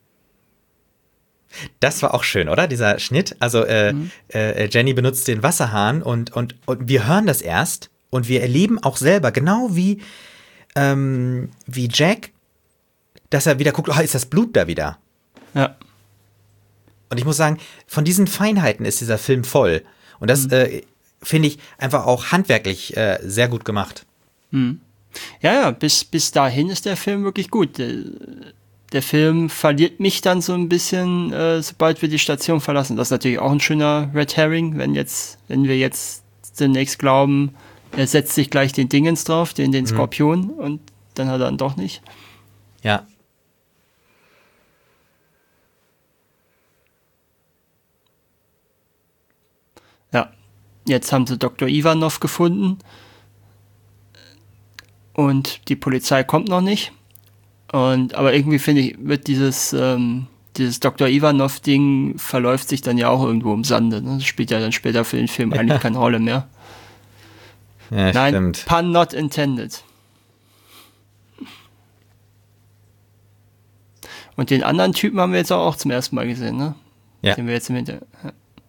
S3: Das war auch schön, oder? Dieser Schnitt. Also äh,
S2: Mhm.
S3: äh, Jenny benutzt den Wasserhahn und, und, und wir hören das erst und wir erleben auch selber, genau wie, ähm, wie Jack, dass er wieder guckt, oh, ist das Blut da wieder?
S2: Ja.
S3: Und ich muss sagen, von diesen Feinheiten ist dieser Film voll. Und das äh, finde ich einfach auch handwerklich äh, sehr gut gemacht.
S2: Mhm. Ja, ja, bis, bis dahin ist der Film wirklich gut. Der, der Film verliert mich dann so ein bisschen, äh, sobald wir die Station verlassen. Das ist natürlich auch ein schöner Red Herring, wenn jetzt, wenn wir jetzt zunächst glauben, er setzt sich gleich den Dingens drauf, den, den Skorpion, und dann hat er ihn doch nicht.
S3: Ja.
S2: Ja, jetzt haben sie Doktor Ivanov gefunden und die Polizei kommt noch nicht. Und aber irgendwie finde ich, wird dieses ähm, dieses Doktor Ivanov-Ding verläuft sich dann ja auch irgendwo im Sande. Ne? Das spielt ja dann später für den Film eigentlich keine Rolle mehr.
S3: Ja,
S2: Nein,
S3: stimmt.
S2: pun not intended. Und den anderen Typen haben wir jetzt auch, auch zum ersten Mal gesehen, ne?
S3: Ja.
S2: Den wir jetzt im Hinter... Ja.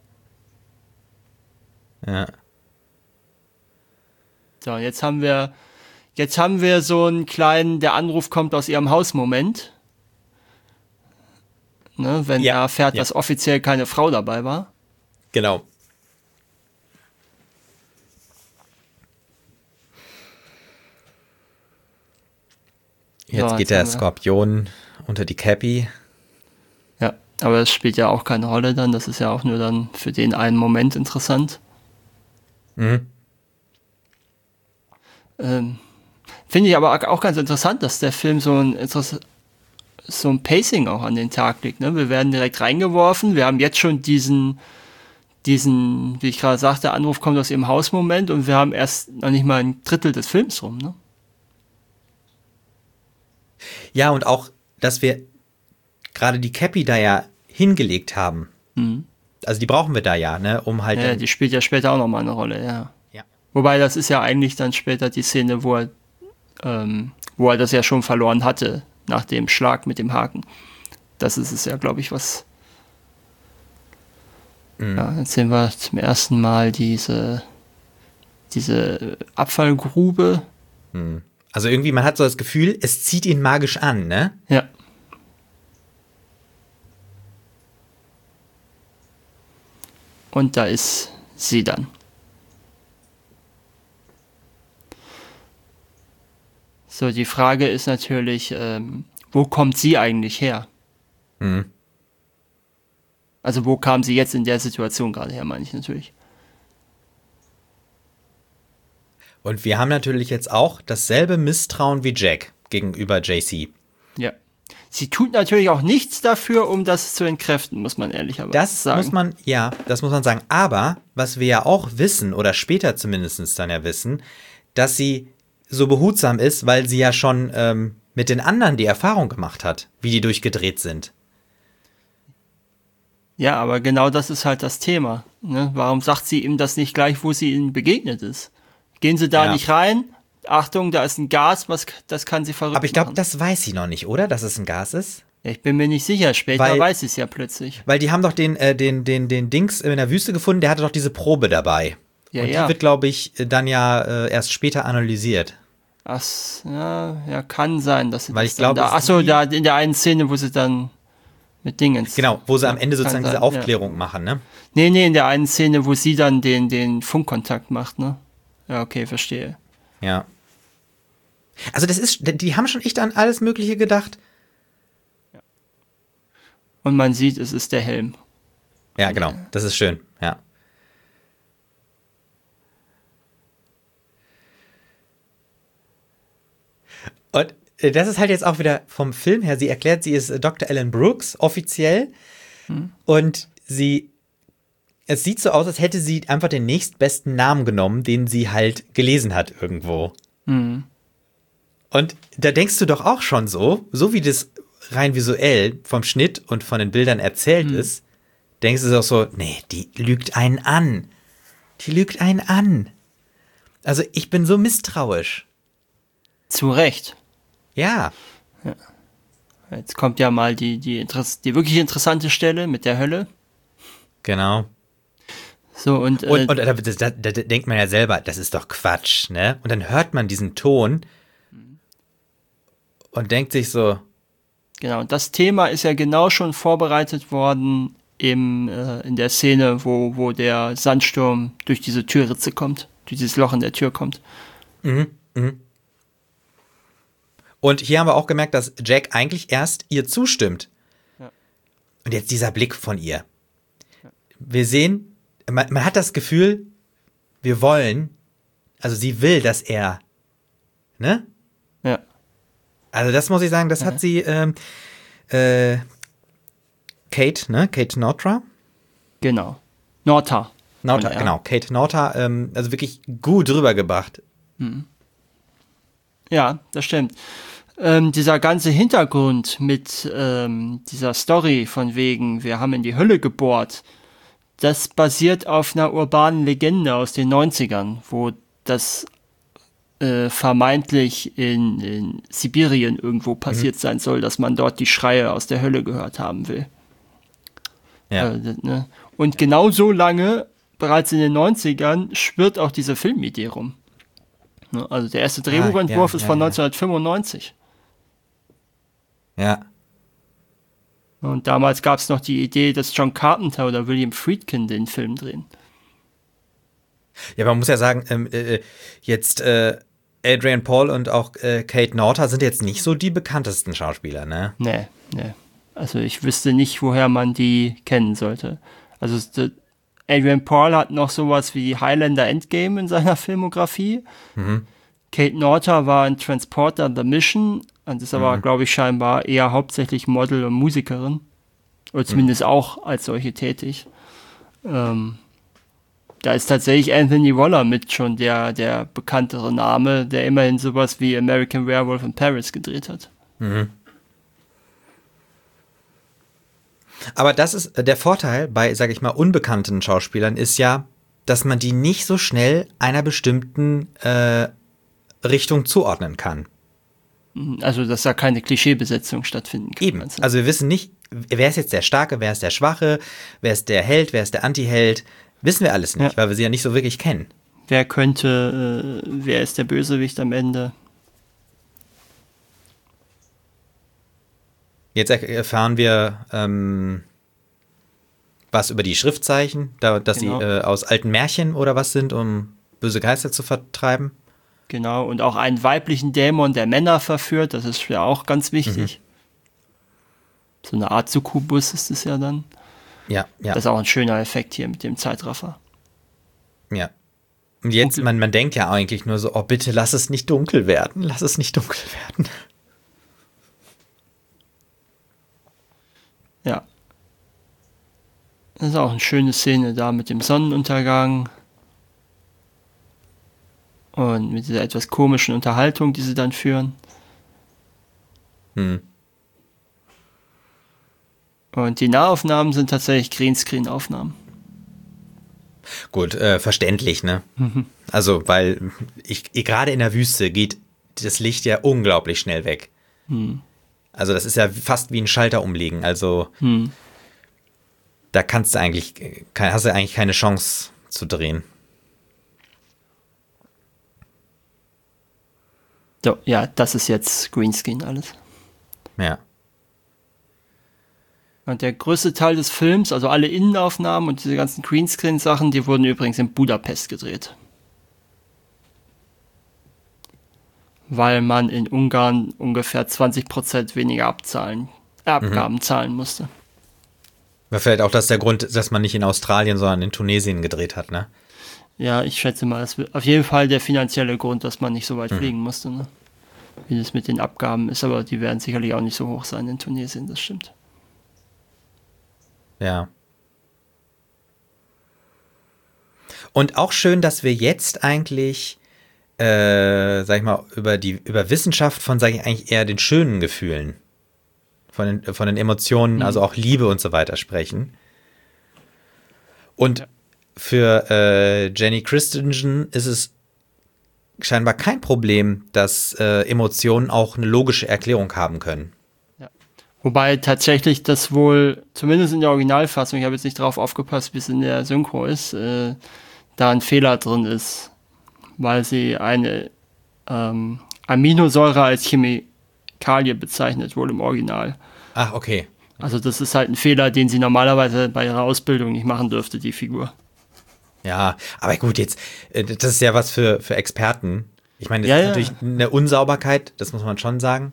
S3: Ja.
S2: So, jetzt haben wir, jetzt haben wir so einen kleinen, der Anruf kommt aus ihrem Haus-Moment. Ne, wenn
S3: Ja,
S2: er erfährt,
S3: ja.
S2: dass offiziell keine Frau dabei war.
S3: Genau. Jetzt
S2: So,
S3: geht
S2: jetzt
S3: der
S2: haben wir-
S3: Skorpion unter die Cappy.
S2: Ja, aber das spielt ja auch keine Rolle dann. Das ist ja auch nur dann für den einen Moment interessant.
S3: Mhm.
S2: Ähm, Finde ich aber auch ganz interessant, dass der Film so ein, Interess- so ein Pacing auch an den Tag legt. Ne? Wir werden direkt reingeworfen. Wir haben jetzt schon diesen, diesen, wie ich gerade sagte, Anruf kommt aus ihrem Hausmoment und wir haben erst noch nicht mal ein Drittel des Films rum. Ne?
S3: Ja, und auch, dass wir gerade die Cappy da ja hingelegt haben.
S2: Mhm.
S3: Also die brauchen wir da ja, ne, um halt.
S2: Ja,
S3: dann-
S2: die spielt ja später auch nochmal eine Rolle, ja.
S3: Ja.
S2: Wobei das ist ja eigentlich dann später die Szene, wo er, ähm, wo er das ja schon verloren hatte, nach dem Schlag mit dem Haken. Das ist es ja, glaube ich, was.
S3: Mhm.
S2: Ja, jetzt sehen wir zum ersten Mal diese, diese Abfallgrube.
S3: Hm. Also irgendwie, man hat so das Gefühl, es zieht ihn magisch an, ne?
S2: Ja. Und da ist sie dann. So, die Frage ist natürlich, ähm, wo kommt sie eigentlich her?
S3: Mhm.
S2: Also wo kam sie jetzt in der Situation gerade her, meine ich natürlich.
S3: Und wir haben natürlich jetzt auch dasselbe Misstrauen wie Jack gegenüber J C.
S2: Ja. Sie tut natürlich auch nichts dafür, um das zu entkräften, muss man ehrlicherweise
S3: Das
S2: sagen.
S3: muss man, ja, das muss man sagen. Aber was wir ja auch wissen, oder später zumindest dann ja wissen, dass sie so behutsam ist, weil sie ja schon ähm, mit den anderen die Erfahrung gemacht hat, wie die durchgedreht sind.
S2: Ja, aber genau das ist halt das Thema. Ne? Warum sagt sie ihm das nicht gleich, wo sie ihnen begegnet ist? Gehen Sie da
S3: Ja.
S2: nicht rein? Achtung, da ist ein Gas, was, das kann sie verrückt
S3: Aber ich glaube,
S2: machen.
S3: das weiß sie noch nicht, oder? Dass es ein Gas ist?
S2: Ja, ich bin mir nicht sicher. Später
S3: Weil-
S2: weiß sie es ja plötzlich.
S3: Weil die haben doch den, äh, den, den, den Dings in der Wüste gefunden, der hatte doch diese Probe dabei.
S2: Ja,
S3: Und
S2: ja.
S3: die wird, glaube ich, dann ja äh, erst später analysiert.
S2: Ach, s- ja, ja, kann sein, dass sie
S3: Weil
S2: das
S3: ich glaube,
S2: dann da,
S3: es-
S2: achso, da in der einen Szene, wo sie dann mit Dingens.
S3: Genau, wo sie
S2: Ja,
S3: am Ende sozusagen
S2: kann
S3: diese
S2: sein, ja.
S3: Aufklärung machen, ne?
S2: Nee, nee, in der einen Szene, wo sie dann den, den Funkkontakt macht, ne? Ja, okay, verstehe.
S3: Ja. Also das ist, die haben schon echt an alles Mögliche gedacht.
S2: Und man sieht, es ist der Helm.
S3: Ja, genau, das ist schön, ja. Und äh, das ist halt jetzt auch wieder vom Film her, sie erklärt, sie ist äh, Doktor Ellen Brooks, offiziell. Und sie, es sieht so aus, als hätte sie einfach den nächstbesten Namen genommen, den sie halt gelesen hat irgendwo.
S2: Mhm.
S3: Und da denkst du doch auch schon so, so wie das rein visuell vom Schnitt und von den Bildern erzählt
S2: Mhm.
S3: ist, denkst du doch so, nee, die lügt einen an. Die lügt einen an. Also ich bin so misstrauisch.
S2: Zu Recht.
S3: Ja,
S2: Jetzt kommt ja mal die, die, Interess- die wirklich interessante Stelle mit der Hölle.
S3: genau.
S2: So, und, äh,
S3: Und, und da, da, da denkt man ja selber, das ist doch Quatsch, ne? Und dann hört man diesen Ton und denkt sich so,
S2: genau, und das Thema ist ja genau schon vorbereitet worden im, äh, in der Szene, wo, wo der Sandsturm durch diese Türritze kommt, durch dieses Loch in der Tür kommt.
S3: mhm, mhm. Und hier haben wir auch gemerkt, dass Jack eigentlich erst ihr zustimmt.
S2: Ja.
S3: Und jetzt dieser Blick von ihr. Wir sehen, man, man hat das Gefühl, wir wollen, also sie will, dass er, ne?
S2: Ja.
S3: Also das muss ich sagen, das
S2: Ja.
S3: hat sie, ähm, äh, Kate, ne? Kate Nortra?
S2: Genau. Norta.
S3: Norta,
S2: Und er-
S3: genau. Kate Norta, ähm, also wirklich gut rübergebracht.
S2: Ja, das stimmt. Ähm, dieser ganze Hintergrund mit ähm, dieser Story von wegen, wir haben in die Hölle gebohrt, das basiert auf einer urbanen Legende aus den neunzigern, wo das äh, vermeintlich in, in Sibirien irgendwo passiert mhm. sein soll, dass man dort die Schreie aus der Hölle gehört haben will.
S3: Ja.
S2: Äh, ne? Und genau so lange, bereits in den neunzigern, schwirrt auch diese Filmidee rum. Ne? Also der erste Drehbuchentwurf ah, ja, ist von ja, neunzehnhundertfünfundneunzig.
S3: Ja.
S2: Und damals gab es noch die Idee, dass John Carpenter oder William Friedkin den Film drehen.
S3: Ja, man muss ja sagen, ähm, äh, jetzt äh, Adrian Paul und auch äh, Kate Norton sind jetzt nicht so die bekanntesten Schauspieler, ne?
S2: Nee, nee. Also ich wüsste nicht, woher man die kennen sollte. Also Adrian Paul hat noch sowas wie Highlander Endgame in seiner Filmografie. Mhm. Kate Norton war in Transporter The Mission und ist aber, mhm. glaube ich, scheinbar eher hauptsächlich Model und Musikerin. Oder zumindest mhm. auch als solche tätig. Ähm, da ist tatsächlich Anthony Waller mit schon der, der bekanntere Name, der immerhin sowas wie American Werewolf in Paris gedreht hat.
S3: Mhm. Aber das ist der Vorteil bei, sage ich mal, unbekannten Schauspielern ist ja, dass man die nicht so schnell einer bestimmten äh, Richtung zuordnen kann.
S2: Also, dass da keine Klischeebesetzung stattfinden kann.
S3: Eben. Also, wir wissen nicht, wer ist jetzt der Starke, wer ist der Schwache, wer ist der Held, wer ist der Anti-Held. Wissen wir alles nicht, ja. weil wir sie ja nicht so wirklich kennen.
S2: Wer könnte, äh, wer ist der Bösewicht am Ende?
S3: Jetzt erfahren wir ähm, was über die Schriftzeichen, da, dass genau. sie äh, aus alten Märchen oder was sind, um böse Geister zu vertreiben.
S2: Genau, und auch einen weiblichen Dämon, der Männer verführt, das ist ja auch ganz wichtig. Mhm. So eine Art Succubus ist es ja dann.
S3: Ja, ja.
S2: Das ist auch ein schöner Effekt hier mit dem Zeitraffer.
S3: Ja. Und jetzt, man, man denkt ja eigentlich nur so, oh bitte lass es nicht dunkel werden, lass es nicht dunkel werden.
S2: Ja. Das ist auch eine schöne Szene da mit dem Sonnenuntergang. Und mit dieser etwas komischen Unterhaltung, die sie dann führen.
S3: Hm.
S2: Und die Nahaufnahmen sind tatsächlich Greenscreen-Aufnahmen.
S3: Gut, äh, verständlich, ne? Mhm. Also, weil ich, gerade in der Wüste geht das Licht ja unglaublich schnell weg. Mhm. Also, das ist ja fast wie ein Schalter umlegen. Also, mhm. da kannst du eigentlich, hast du eigentlich keine Chance zu drehen.
S2: So, ja, das ist jetzt Greenscreen alles.
S3: Ja.
S2: Und der größte Teil des Films, also alle Innenaufnahmen und diese ganzen Greenscreen-Sachen, die wurden übrigens in Budapest gedreht. Weil man in Ungarn ungefähr zwanzig Prozent weniger Abzahlen, äh, Abgaben mhm. zahlen musste.
S3: War vielleicht auch das der Grund, dass man nicht in Australien, sondern in Tunesien gedreht hat, ne?
S2: Ja, ich schätze mal, das wird auf jeden Fall der finanzielle Grund, dass man nicht so weit mhm. fliegen musste, ne? Wie das mit den Abgaben ist, aber die werden sicherlich auch nicht so hoch sein in Tunesien, das stimmt.
S3: Ja. Und auch schön, dass wir jetzt eigentlich, äh, sag ich mal, über die über Wissenschaft von, sag ich eigentlich, eher den schönen Gefühlen, von den, von den Emotionen, mhm. also auch Liebe und so weiter sprechen. Und ja. für äh, Jenny Christensen ist es scheinbar kein Problem, dass äh, Emotionen auch eine logische Erklärung haben können.
S2: Wobei tatsächlich das wohl, zumindest in der Originalfassung, ich habe jetzt nicht drauf aufgepasst, wie es in der Synchro ist, äh, da ein Fehler drin ist, weil sie eine ähm, Aminosäure als Chemikalie bezeichnet, wohl im Original.
S3: Ach, okay.
S2: Also das ist halt ein Fehler, den sie normalerweise bei ihrer Ausbildung nicht machen dürfte, die Figur.
S3: Ja, aber gut, jetzt, das ist ja was für, für Experten. Ich meine, das
S2: ja,
S3: ist
S2: ja.
S3: natürlich eine Unsauberkeit, das muss man schon sagen.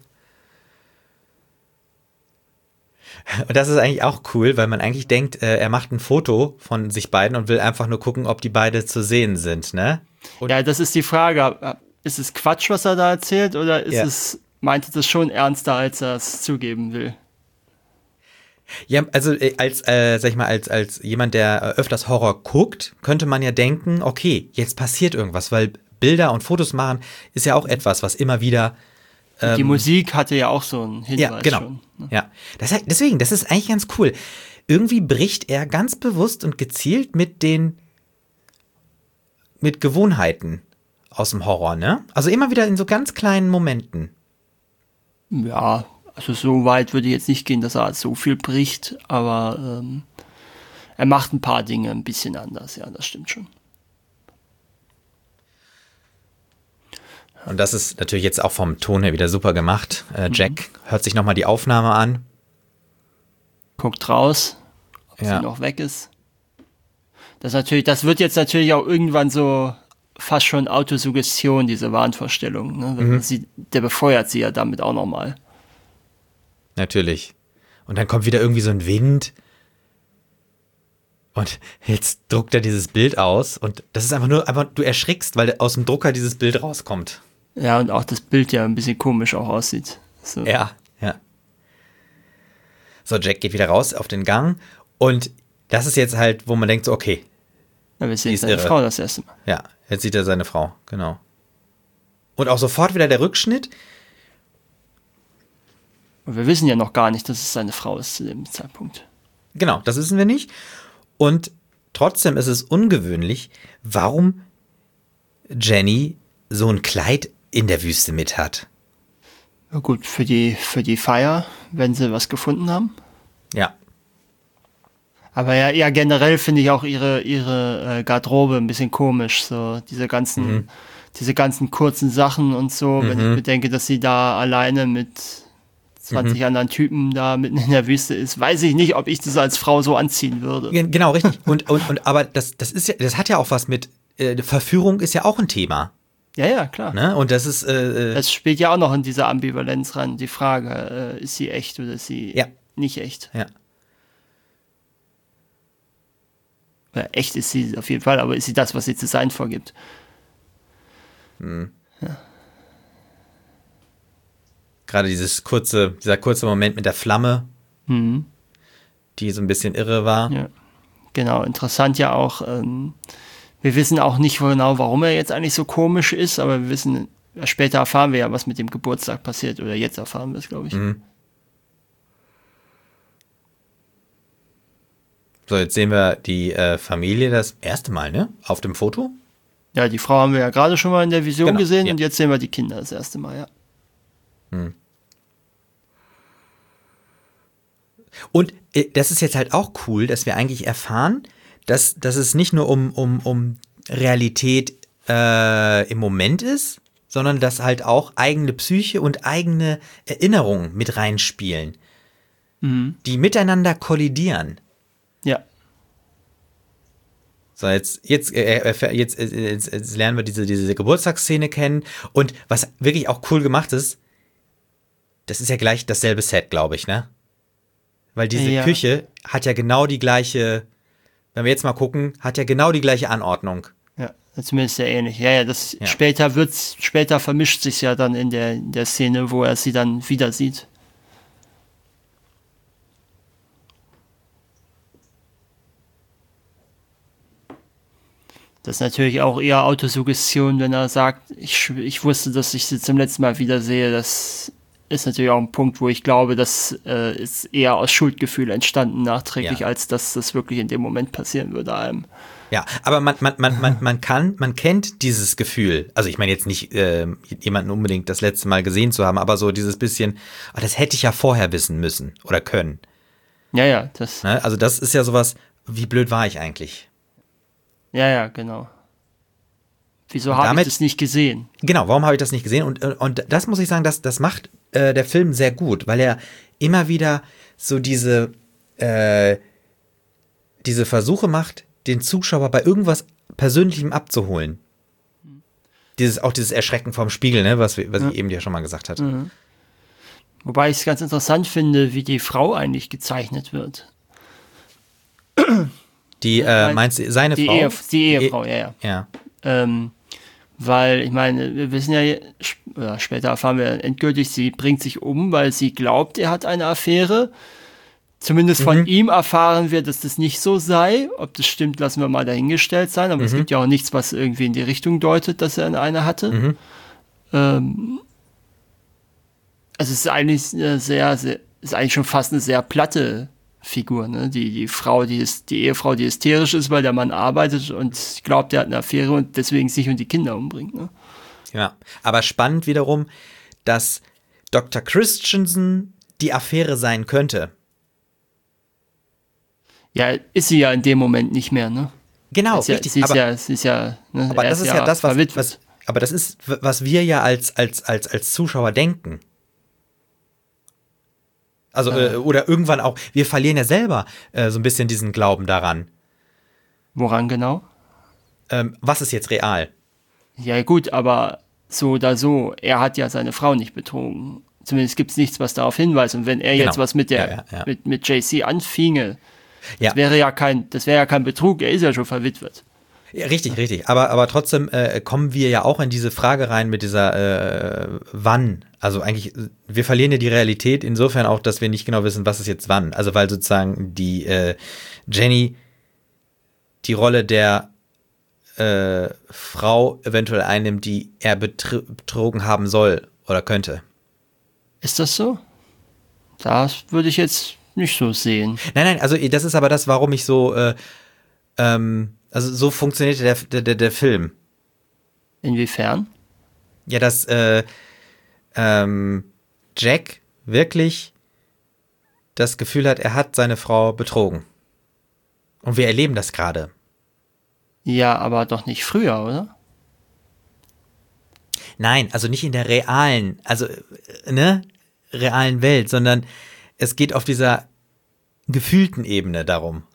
S3: Und das ist eigentlich auch cool, weil man eigentlich denkt, äh, er macht ein Foto von sich beiden und will einfach nur gucken, ob die beide zu sehen sind, ne? Und
S2: ja, das ist die Frage. Ist es Quatsch, was er da erzählt, oder ist ja. es, meint er das schon ernster, als er es zugeben will?
S3: Ja, also als, äh, sag ich mal, als, als jemand, der öfters Horror guckt, könnte man ja denken, okay, jetzt passiert irgendwas, weil Bilder und Fotos machen ist ja auch etwas, was immer wieder
S2: Die ähm, Musik hatte ja auch so einen Hinweis
S3: ja, genau.
S2: schon. Ne?
S3: Ja, das, deswegen, das ist eigentlich ganz cool. Irgendwie bricht er ganz bewusst und gezielt mit den mit Gewohnheiten aus dem Horror, ne? Also immer wieder in so ganz kleinen Momenten.
S2: Ja, also so weit würde ich jetzt nicht gehen, dass er so viel bricht, aber ähm, er macht ein paar Dinge ein bisschen anders, ja, das stimmt schon.
S3: Und das ist natürlich jetzt auch vom Ton her wieder super gemacht. Äh, Jack mhm. hört sich nochmal die Aufnahme an.
S2: Guckt raus, ob ja. sie noch weg ist. Das natürlich, das wird jetzt natürlich auch irgendwann so fast schon Autosuggestion, diese Wahnvorstellung. Ne? Mhm. Sie, der befeuert sie ja damit auch nochmal.
S3: Natürlich. Und dann kommt wieder irgendwie so ein Wind. Und jetzt druckt er dieses Bild aus. Und das ist einfach nur, einfach, du erschrickst, weil aus dem Drucker dieses Bild rauskommt.
S2: Ja, und auch das Bild ja ein bisschen komisch auch aussieht. So.
S3: Ja, ja. So, Jack geht wieder raus auf den Gang. Und das ist jetzt halt, wo man denkt so, okay.
S2: Ja, wir sehen seine irre. Frau das erste Mal.
S3: Ja, jetzt sieht er seine Frau, genau. Und auch sofort wieder der Rückschnitt.
S2: Und wir wissen ja noch gar nicht, dass es seine Frau ist zu dem Zeitpunkt.
S3: Genau, das wissen wir nicht. Und trotzdem ist es ungewöhnlich, warum Jenny so ein Kleid in der Wüste mit hat.
S2: Ja gut, für die, für die Feier, wenn sie was gefunden haben.
S3: Ja.
S2: Aber ja, ja generell finde ich auch ihre, ihre äh, Garderobe ein bisschen komisch. So diese ganzen, mhm. diese ganzen kurzen Sachen und so, mhm. wenn ich bedenke, dass sie da alleine mit zwanzig mhm. anderen Typen da mitten in der Wüste ist, weiß ich nicht, ob ich das als Frau so anziehen würde.
S3: Genau, richtig. Und, und, und aber das, das ist ja, das hat ja auch was mit äh, Verführung ist ja auch ein Thema.
S2: Ja, ja, klar.
S3: Ne? Und das ist äh,
S2: das spielt ja auch noch in dieser Ambivalenz ran, die Frage, äh, ist sie echt oder ist sie
S3: ja.
S2: nicht echt?
S3: Ja.
S2: Ja, echt ist sie auf jeden Fall, aber ist sie das, was sie zu sein vorgibt?
S3: Hm.
S2: Ja.
S3: Gerade dieses kurze, dieser kurze Moment mit der Flamme,
S2: mhm. die
S3: so ein bisschen irre war.
S2: Ja. Genau, interessant ja auch, ähm, wir wissen auch nicht genau, warum er jetzt eigentlich so komisch ist, aber wir wissen, später erfahren wir ja, was mit dem Geburtstag passiert, oder jetzt erfahren wir es, glaube ich.
S3: Mhm. So, jetzt sehen wir die äh, Familie das erste Mal, ne? Auf dem Foto.
S2: Ja, die Frau haben wir ja gerade schon mal in der Vision
S3: genau,
S2: gesehen
S3: ja.
S2: und jetzt sehen wir die Kinder das erste Mal, ja.
S3: Hm. Und äh, das ist jetzt halt auch cool, dass wir eigentlich erfahren, dass, dass es nicht nur um, um, um Realität äh, im Moment ist, sondern dass halt auch eigene Psyche und eigene Erinnerungen mit reinspielen,
S2: mhm.
S3: die miteinander kollidieren.
S2: Ja.
S3: So, jetzt, jetzt, äh, jetzt, jetzt, jetzt, jetzt lernen wir diese, diese Geburtstagsszene kennen. Und was wirklich auch cool gemacht ist, das ist ja gleich dasselbe Set, glaube ich, ne? Weil diese
S2: ja.
S3: Küche hat ja genau die gleiche, wenn wir jetzt mal gucken, hat ja genau die gleiche Anordnung.
S2: Ja, zumindest sehr ähnlich. Ja, ja, das
S3: ja.
S2: später wird's, später vermischt sich ja dann in der, in der Szene, wo er sie dann wieder sieht. Das ist natürlich auch eher Autosuggestion, wenn er sagt, ich, ich wusste, dass ich sie zum letzten Mal wiedersehe. Das ist natürlich auch ein Punkt, wo ich glaube, das äh, ist eher aus Schuldgefühl entstanden nachträglich, ja. als dass das wirklich in dem Moment passieren würde einem.
S3: Ja, aber man, man, man, man, man kann, man kennt dieses Gefühl. Also ich meine jetzt nicht äh, jemanden unbedingt das letzte Mal gesehen zu haben, aber so dieses bisschen, oh, das hätte ich ja vorher wissen müssen oder können.
S2: Ja, ja, das.
S3: Ne? Also das ist ja sowas, wie blöd war ich eigentlich?
S2: Ja, ja, genau. Wieso habe ich das nicht gesehen?
S3: Genau, warum habe ich das nicht gesehen? Und, und das muss ich sagen, das, das macht äh, der Film sehr gut, weil er immer wieder so diese, äh, diese Versuche macht, den Zuschauer bei irgendwas Persönlichem abzuholen. Dieses, auch dieses Erschrecken vom Spiegel, ne, was, was ja. ich eben ja schon mal gesagt hatte.
S2: Mhm. Wobei ich es ganz interessant finde, wie die Frau eigentlich gezeichnet wird.
S3: Die, äh, meinst du, seine
S2: die
S3: Frau?
S2: Ehe, die Ehefrau, ja, ja.
S3: ja.
S2: Ähm, weil, ich meine, wir wissen ja, ja, später erfahren wir endgültig, sie bringt sich um, weil sie glaubt, er hat eine Affäre. Zumindest von mhm. ihm erfahren wir, dass das nicht so sei. Ob das stimmt, lassen wir mal dahingestellt sein. Aber mhm. es gibt ja auch nichts, was irgendwie in die Richtung deutet, dass er eine hatte.
S3: Mhm.
S2: Ähm, Also es ist eigentlich eine sehr, sehr, ist eigentlich schon fast eine sehr platte Figur, ne? Die, die Frau, die ist, die Ehefrau, die hysterisch ist, weil der Mann arbeitet und glaubt, er hat eine Affäre und deswegen sich und die Kinder umbringt, ne?
S3: Ja, aber spannend wiederum, dass Doktor Christensen die Affäre sein könnte.
S2: Ja, ist sie ja in dem Moment nicht mehr, ne?
S3: Genau,
S2: ist ja,
S3: richtig.
S2: Sie ist
S3: aber,
S2: ja, sie ist ja, ne?
S3: aber das ist ja, ja das, was,
S2: verwitwet.
S3: was, aber das ist, was wir ja als, als, als, als Zuschauer denken. Also, äh, oder irgendwann auch, wir verlieren ja selber äh, so ein bisschen diesen Glauben daran.
S2: Woran genau?
S3: Ähm, was ist jetzt real?
S2: Ja gut, aber so oder so, er hat ja seine Frau nicht betrogen. Zumindest gibt es nichts, was darauf hinweist. Und wenn er
S3: Genau.
S2: jetzt was mit der
S3: Ja, ja, ja.
S2: mit, mit J C anfinge,
S3: Ja.
S2: das wäre ja kein, das wäre ja kein Betrug, er ist ja schon verwitwet.
S3: Ja, richtig, richtig. Aber, aber trotzdem äh, kommen wir ja auch in diese Frage rein mit dieser äh, wann. Also eigentlich, wir verlieren ja die Realität insofern auch, dass wir nicht genau wissen, was ist jetzt wann. Also weil sozusagen die äh, Jenny die Rolle der äh, Frau eventuell einnimmt, die er betr- betrogen haben soll oder könnte.
S2: Ist das so? Das würde ich jetzt nicht so sehen.
S3: Nein, nein, also das ist aber das, warum ich so, äh, ähm, also so funktioniert der, der, der Film.
S2: Inwiefern?
S3: Ja, dass äh, ähm, Jack wirklich das Gefühl hat, er hat seine Frau betrogen. Und wir erleben das gerade.
S2: Ja, aber doch nicht früher, oder?
S3: Nein, also nicht in der realen, also äh, ne, realen Welt, sondern es geht auf dieser gefühlten Ebene darum.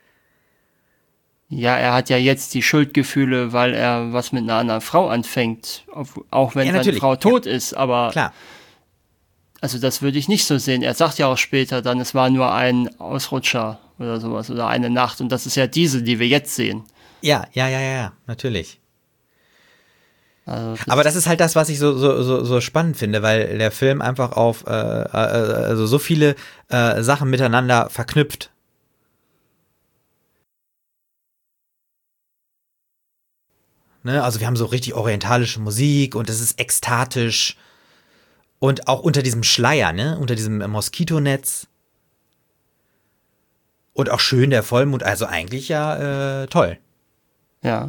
S2: Ja, er hat ja jetzt die Schuldgefühle, weil er was mit einer anderen Frau anfängt, auf, auch wenn
S3: Ja,
S2: seine
S3: natürlich.
S2: Frau tot ist, aber
S3: Klar.
S2: also das würde ich nicht so sehen. Er sagt ja auch später dann, es war nur ein Ausrutscher oder sowas oder eine Nacht und das ist ja diese, die wir jetzt sehen.
S3: Ja, ja, ja, ja, ja, natürlich.
S2: Also das
S3: Aber das ist halt das, was ich so, so, so, so spannend finde, weil der Film einfach auf äh, äh, also so viele äh, Sachen miteinander verknüpft. Ne? Also wir haben so richtig orientalische Musik und es ist ekstatisch. Und auch unter diesem Schleier, ne? Unter diesem Moskitonetz. Und auch schön der Vollmond, also eigentlich ja äh, toll.
S2: ja.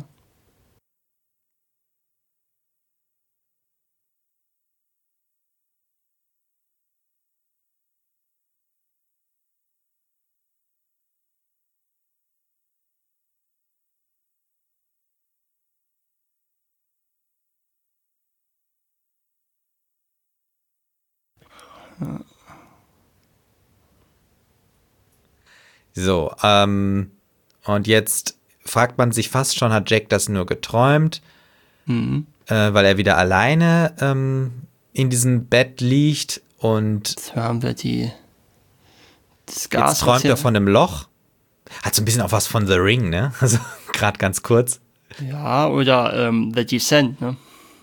S3: So, ähm, und jetzt fragt man sich fast schon, hat Jack das nur geträumt,
S2: Mhm.
S3: äh, weil er wieder alleine ähm, in diesem Bett liegt und
S2: Jetzt hören wir die das Gas.
S3: jetzt träumt
S2: hier-
S3: er von einem Loch. Hat so ein bisschen auch was von The Ring, ne? Also gerade ganz kurz.
S2: Ja, oder ähm, The Descent, ne?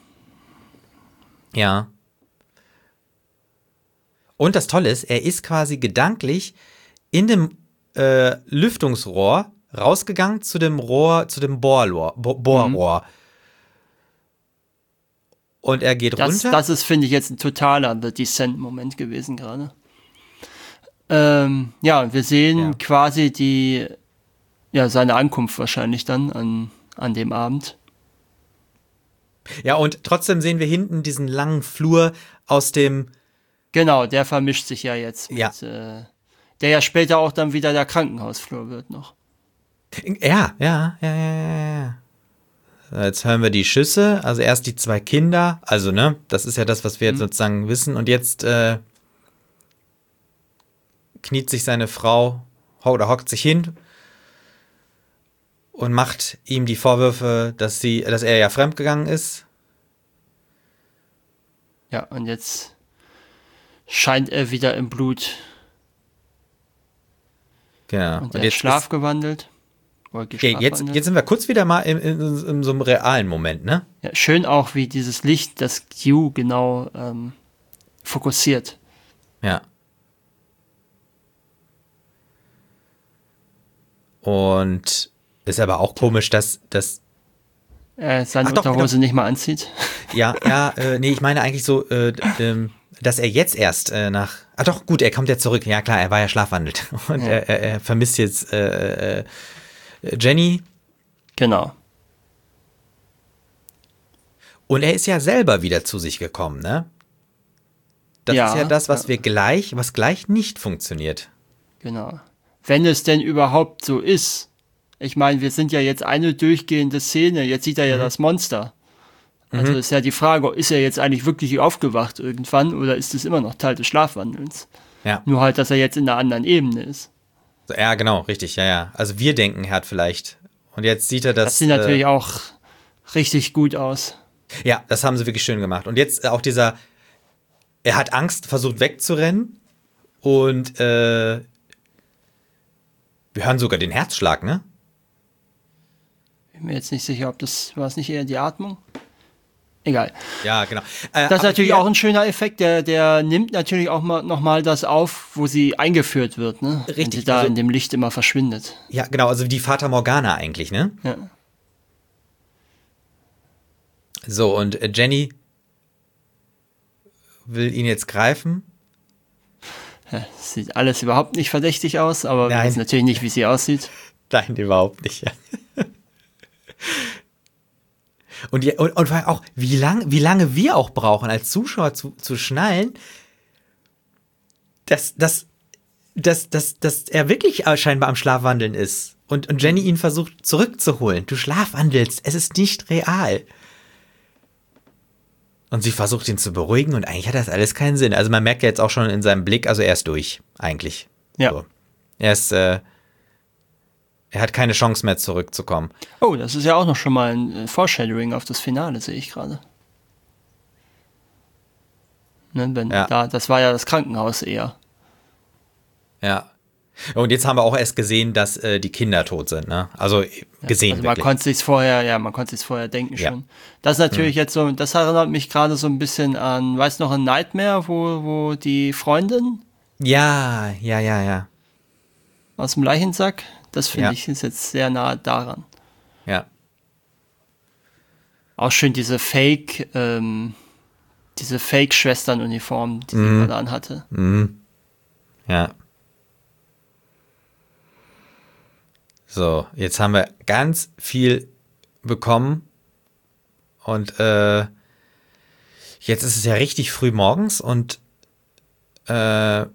S3: Ja. Und das Tolle ist, er ist quasi gedanklich in dem äh, Lüftungsrohr rausgegangen zu dem Rohr, zu dem Bohrrohr. Bo- Bohrrohr. Und er geht
S2: Das,
S3: runter.
S2: das ist, finde ich, jetzt ein totaler The Descent-Moment gewesen gerade. Ähm, ja, und wir sehen
S3: Ja.
S2: quasi die, ja, seine Ankunft wahrscheinlich dann an, an dem Abend.
S3: Ja, und trotzdem sehen wir hinten diesen langen Flur aus dem.
S2: Genau, der vermischt sich ja jetzt mit,
S3: Ja.
S2: äh, der ja später auch dann wieder der Krankenhausflur wird noch.
S3: Ja, ja, ja, ja, ja, ja. Jetzt hören wir die Schüsse, also erst die zwei Kinder, also ne, das ist ja das, was wir jetzt sozusagen wissen. Und jetzt äh, kniet sich seine Frau ho- oder hockt sich hin und macht ihm die Vorwürfe, dass sie, dass er ja fremdgegangen ist.
S2: Ja, und jetzt scheint er wieder im Blut
S3: Genau.
S2: und,
S3: Und
S2: der
S3: jetzt
S2: Schlaf
S3: ist,
S2: gewandelt. Oder
S3: okay,
S2: geschlafwandelt.
S3: jetzt, jetzt sind wir kurz wieder mal in, in, in so einem realen Moment, ne?
S2: Ja, schön auch, wie dieses Licht das Q genau ähm, fokussiert.
S3: Ja. Und ist aber auch komisch, dass, dass
S2: Er seine
S3: Ach doch,
S2: Unterhose nicht mal anzieht.
S3: ja, ja, äh, nee, ich meine eigentlich so, äh, ähm, dass er jetzt erst äh, nach, ah doch, gut, er kommt ja zurück, ja klar, er war ja schlafwandelt und
S2: Ja.
S3: er, er, er vermisst jetzt äh, äh, Jenny
S2: Genau.
S3: und er ist ja selber wieder zu sich gekommen, ne? Das
S2: Ja,
S3: ist ja das, was
S2: ja.
S3: wir gleich, was gleich nicht funktioniert.
S2: Genau. Wenn es denn überhaupt so ist. Ich meine, wir sind ja jetzt eine durchgehende Szene. Jetzt sieht er ja das Monster. Also ist ja die Frage, ist er jetzt eigentlich wirklich aufgewacht irgendwann oder ist es immer noch Teil des Schlafwandels?
S3: Ja.
S2: Nur halt, dass er jetzt in einer anderen Ebene ist.
S3: Ja, genau, richtig, ja, ja. Also wir denken, er hat vielleicht. Und jetzt sieht er das.
S2: Das sieht natürlich auch richtig gut aus.
S3: Äh, ja, das haben sie wirklich schön gemacht. Und jetzt auch dieser, er hat Angst, versucht wegzurennen. Und äh, wir hören sogar den Herzschlag, ne?
S2: Bin mir jetzt nicht sicher, ob das, war es nicht eher die Atmung? Egal.
S3: Ja, genau. Äh,
S2: Das ist
S3: aber
S2: natürlich
S3: hier-
S2: auch ein schöner Effekt, der, der nimmt natürlich auch mal nochmal das auf, wo sie eingeführt wird, ne? Wenn
S3: Richtig,
S2: sie da
S3: also-
S2: in dem Licht immer verschwindet.
S3: Ja, genau, also die Fata Morgana eigentlich, ne?
S2: Ja.
S3: So, und äh, Jenny will ihn jetzt greifen.
S2: Ja, sieht alles überhaupt nicht verdächtig aus, aber wir
S3: Nein.
S2: wissen natürlich nicht, wie sie aussieht.
S3: Nein, überhaupt nicht. Ja. Und, die, und, und vor allem auch, wie, lang, wie lange wir auch brauchen, als Zuschauer zu, zu schnallen, dass, dass, dass, dass, dass er wirklich scheinbar am Schlafwandeln ist. Und, und Jenny ihn versucht zurückzuholen. Du schlafwandelst, es ist nicht real. Und sie versucht ihn zu beruhigen und eigentlich hat das alles keinen Sinn. Also man merkt ja jetzt auch schon in seinem Blick, also er ist durch, eigentlich.
S2: Ja.
S3: So. Er ist, äh, er hat keine Chance mehr zurückzukommen.
S2: Oh, das ist ja auch noch schon mal ein äh, Foreshadowing auf das Finale, sehe ich gerade. Ne, wenn
S3: Ja.
S2: da, das war ja das Krankenhaus eher.
S3: Ja. Und jetzt haben wir auch erst gesehen, dass äh, die Kinder tot sind, ne? Also gesehen
S2: Also man
S3: wirklich.
S2: konnte sich's vorher, ja, man konnte sich's vorher denken
S3: Ja.
S2: schon. Das ist natürlich jetzt so, das erinnert mich gerade so ein bisschen an, weißt du noch, ein Nightmare, wo, wo die Freundin
S3: Ja, ja, ja, ja.
S2: aus dem Leichensack, das finde
S3: Ja.
S2: ich ist jetzt sehr nah daran.
S3: Ja.
S2: Auch schön diese Fake, ähm, diese Fake-Schwestern-Uniform, die sie gerade anhatte.
S3: Ja. So, jetzt haben wir ganz viel bekommen und äh, jetzt ist es ja richtig früh morgens und äh,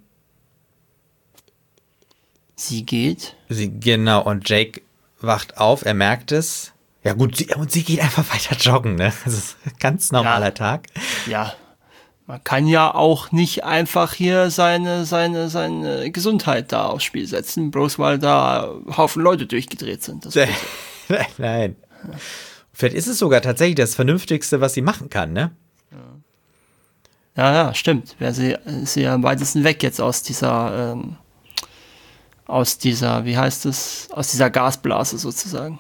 S2: Sie geht.
S3: sie, genau, und Jake wacht auf, er merkt es. Ja gut, sie, und sie geht einfach weiter joggen, ne? Das ist ein ganz normaler
S2: Ja.
S3: Tag.
S2: Ja, man kann ja auch nicht einfach hier seine, seine, seine Gesundheit da aufs Spiel setzen, bloß weil da Haufen Leute durchgedreht sind. Das
S3: Nein, nein. Vielleicht ist es sogar tatsächlich das Vernünftigste, was sie machen kann, ne?
S2: ja, ja, stimmt. Wäre sie, ist sie ja am weitesten weg jetzt aus dieser, ähm, aus dieser, wie heißt es, aus dieser Gasblase sozusagen.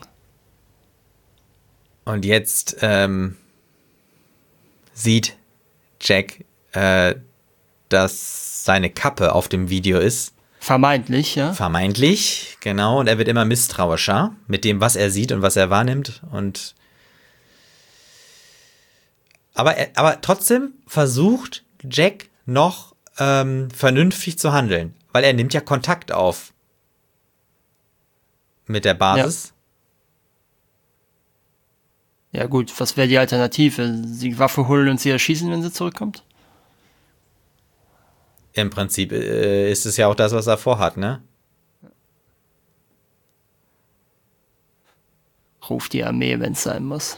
S3: Und jetzt ähm, sieht Jack, äh, dass seine Kappe auf dem Video ist.
S2: Vermeintlich, ja.
S3: Vermeintlich, genau. Und er wird immer misstrauischer mit dem, was er sieht und was er wahrnimmt. Und aber, er, aber trotzdem versucht Jack noch ähm, vernünftig zu handeln, weil er nimmt ja Kontakt auf mit der Basis.
S2: Ja gut, was wäre die Alternative? Die Waffe holen und sie erschießen, wenn sie zurückkommt?
S3: Im Prinzip äh, ist es ja auch das, was er vorhat, ne?
S2: Ruft die Armee, wenn es sein muss.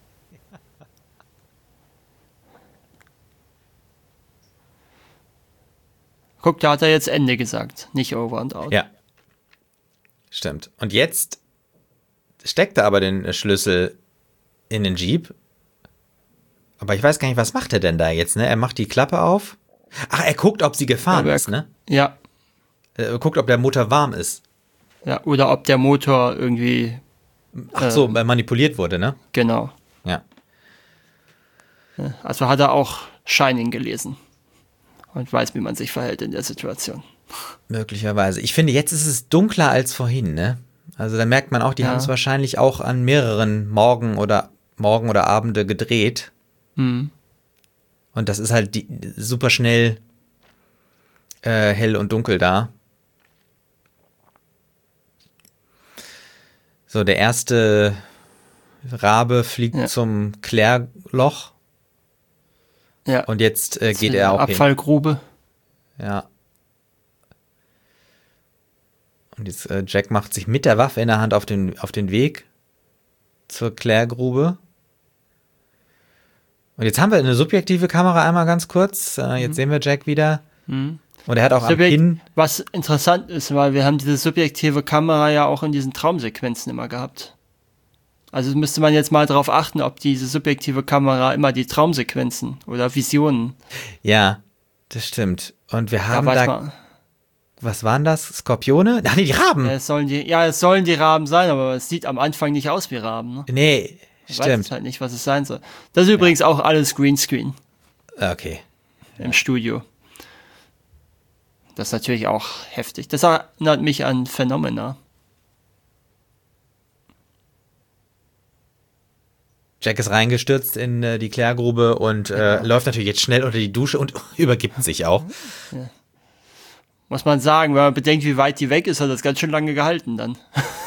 S2: Guck, da hat er jetzt Ende gesagt, nicht over and out.
S3: Ja. Stimmt. Und jetzt steckt er aber den Schlüssel in den Jeep. Aber ich weiß gar nicht, was macht er denn da jetzt, ne? Er macht die Klappe auf. Ach, er guckt, ob sie gefahren
S2: Aber er-
S3: ist, ne?
S2: Ja,
S3: Er guckt, ob der Motor warm ist.
S2: ja, oder ob der Motor irgendwie,
S3: Ach so, manipuliert wurde, ne?
S2: genau.
S3: Ja.
S2: Also hat er auch Shining gelesen und weiß, wie man sich verhält in der Situation.
S3: Möglicherweise. Ich finde, jetzt ist es dunkler als vorhin, ne? Also da merkt man auch, die
S2: Ja.
S3: haben es wahrscheinlich auch an mehreren Morgen oder Morgen oder Abende gedreht.
S2: Mhm.
S3: Und das ist halt die, super schnell äh, hell und dunkel da. So, der erste Rabe fliegt
S2: Ja.
S3: zum Klärloch.
S2: Ja.
S3: Und jetzt äh,
S2: Das
S3: geht
S2: ist
S3: er
S2: eine
S3: auch
S2: Abfallgrube.
S3: hin. Ja. Und jetzt äh, Jack macht sich mit der Waffe in der Hand auf den, auf den Weg zur Klärgrube. Und jetzt haben wir eine subjektive Kamera einmal ganz kurz. Äh, jetzt
S2: Mhm.
S3: sehen wir Jack wieder.
S2: Mhm.
S3: Und er hat auch am
S2: Subjekt-
S3: Kinn.
S2: Was interessant ist, weil wir haben diese subjektive Kamera ja auch in diesen Traumsequenzen immer gehabt. Also müsste man jetzt mal darauf achten, ob diese subjektive Kamera immer die Traumsequenzen oder Visionen.
S3: Ja, das stimmt. Und wir
S2: Da
S3: haben
S2: weiß
S3: da,
S2: man,
S3: was waren das? Skorpione? Ach nee, die Raben.
S2: ja, es sollen die, ja, es sollen die Raben sein, aber es sieht am Anfang nicht aus wie Raben. Ne?
S3: Nee,
S2: Ich weiß
S3: stimmt.
S2: halt nicht, was es sein soll. Das ist übrigens auch alles Greenscreen
S3: Okay.
S2: im Studio. Das ist natürlich auch heftig. Das erinnert mich an Phenomena.
S3: Jack ist reingestürzt in äh, die Klärgrube und äh, läuft natürlich jetzt schnell unter die Dusche und übergibt sich auch.
S2: Muss man sagen, wenn man bedenkt, wie weit die weg ist, hat das ganz schön lange gehalten dann.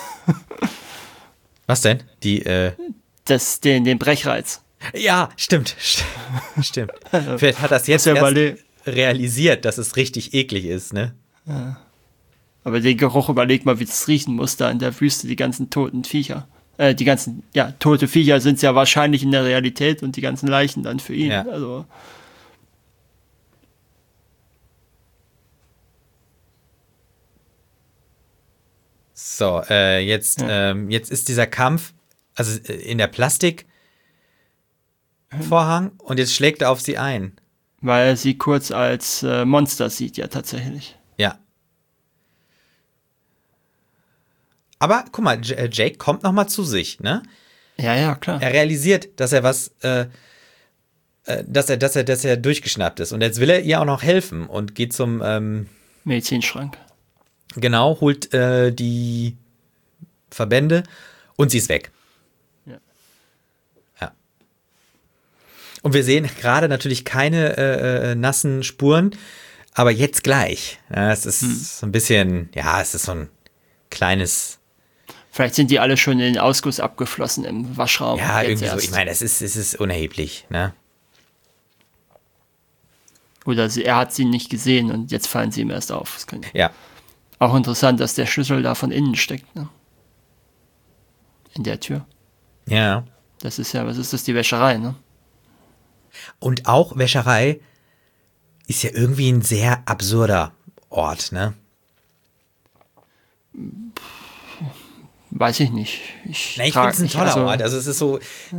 S3: Was denn? Die, äh,
S2: Das, den, den Brechreiz.
S3: ja, stimmt. st- Stimmt. Vielleicht hat das jetzt
S2: Muss ja
S3: erst
S2: überle-
S3: realisiert, dass es richtig eklig ist, ne?
S2: Aber den Geruch, überleg mal, wie es riechen muss da in der Wüste, die ganzen toten Viecher. Äh, die ganzen, ja, tote Viecher sind es ja wahrscheinlich in der Realität und die ganzen Leichen dann für ihn.
S3: Ja.
S2: Also,
S3: So, äh, jetzt,
S2: Ja.
S3: ähm, jetzt ist dieser Kampf, also äh, in der Plastikvorhang und jetzt schlägt er auf sie ein.
S2: weil er sie kurz als äh, Monster sieht, ja tatsächlich.
S3: Ja. Aber guck mal, J- äh, Jake kommt noch mal zu sich, ne?
S2: Ja, ja, klar.
S3: Er realisiert, dass er was, äh, äh, dass er, dass er, dass er durchgeschnappt ist und jetzt will er ihr auch noch helfen und geht zum, ähm,
S2: Medizinschrank.
S3: genau, holt äh, die Verbände und sie ist weg.
S2: Ja.
S3: Ja. Und wir sehen gerade natürlich keine äh, äh, nassen Spuren, aber jetzt gleich. Ja, es ist
S2: Hm.
S3: so ein bisschen, ja, es ist so ein kleines,
S2: Vielleicht sind die alle schon in den Ausguss abgeflossen im Waschraum.
S3: ja,
S2: jetzt
S3: irgendwie so.
S2: erst.
S3: Ich meine, es ist, es ist unerheblich, ne?
S2: Oder sie, er hat sie nicht gesehen und jetzt fallen sie ihm erst auf. Das kann,
S3: Ja.
S2: auch interessant, dass der Schlüssel da von innen steckt. Ne? In der Tür.
S3: Ja.
S2: Das ist ja, was ist das, die Wäscherei, ne?
S3: Und auch Wäscherei ist ja irgendwie ein sehr absurder Ort, ne?
S2: Weiß ich nicht. Ich,
S3: Na, ich
S2: trag-
S3: finde es ein
S2: ich-
S3: toller
S2: also,
S3: Ort. Also es ist so,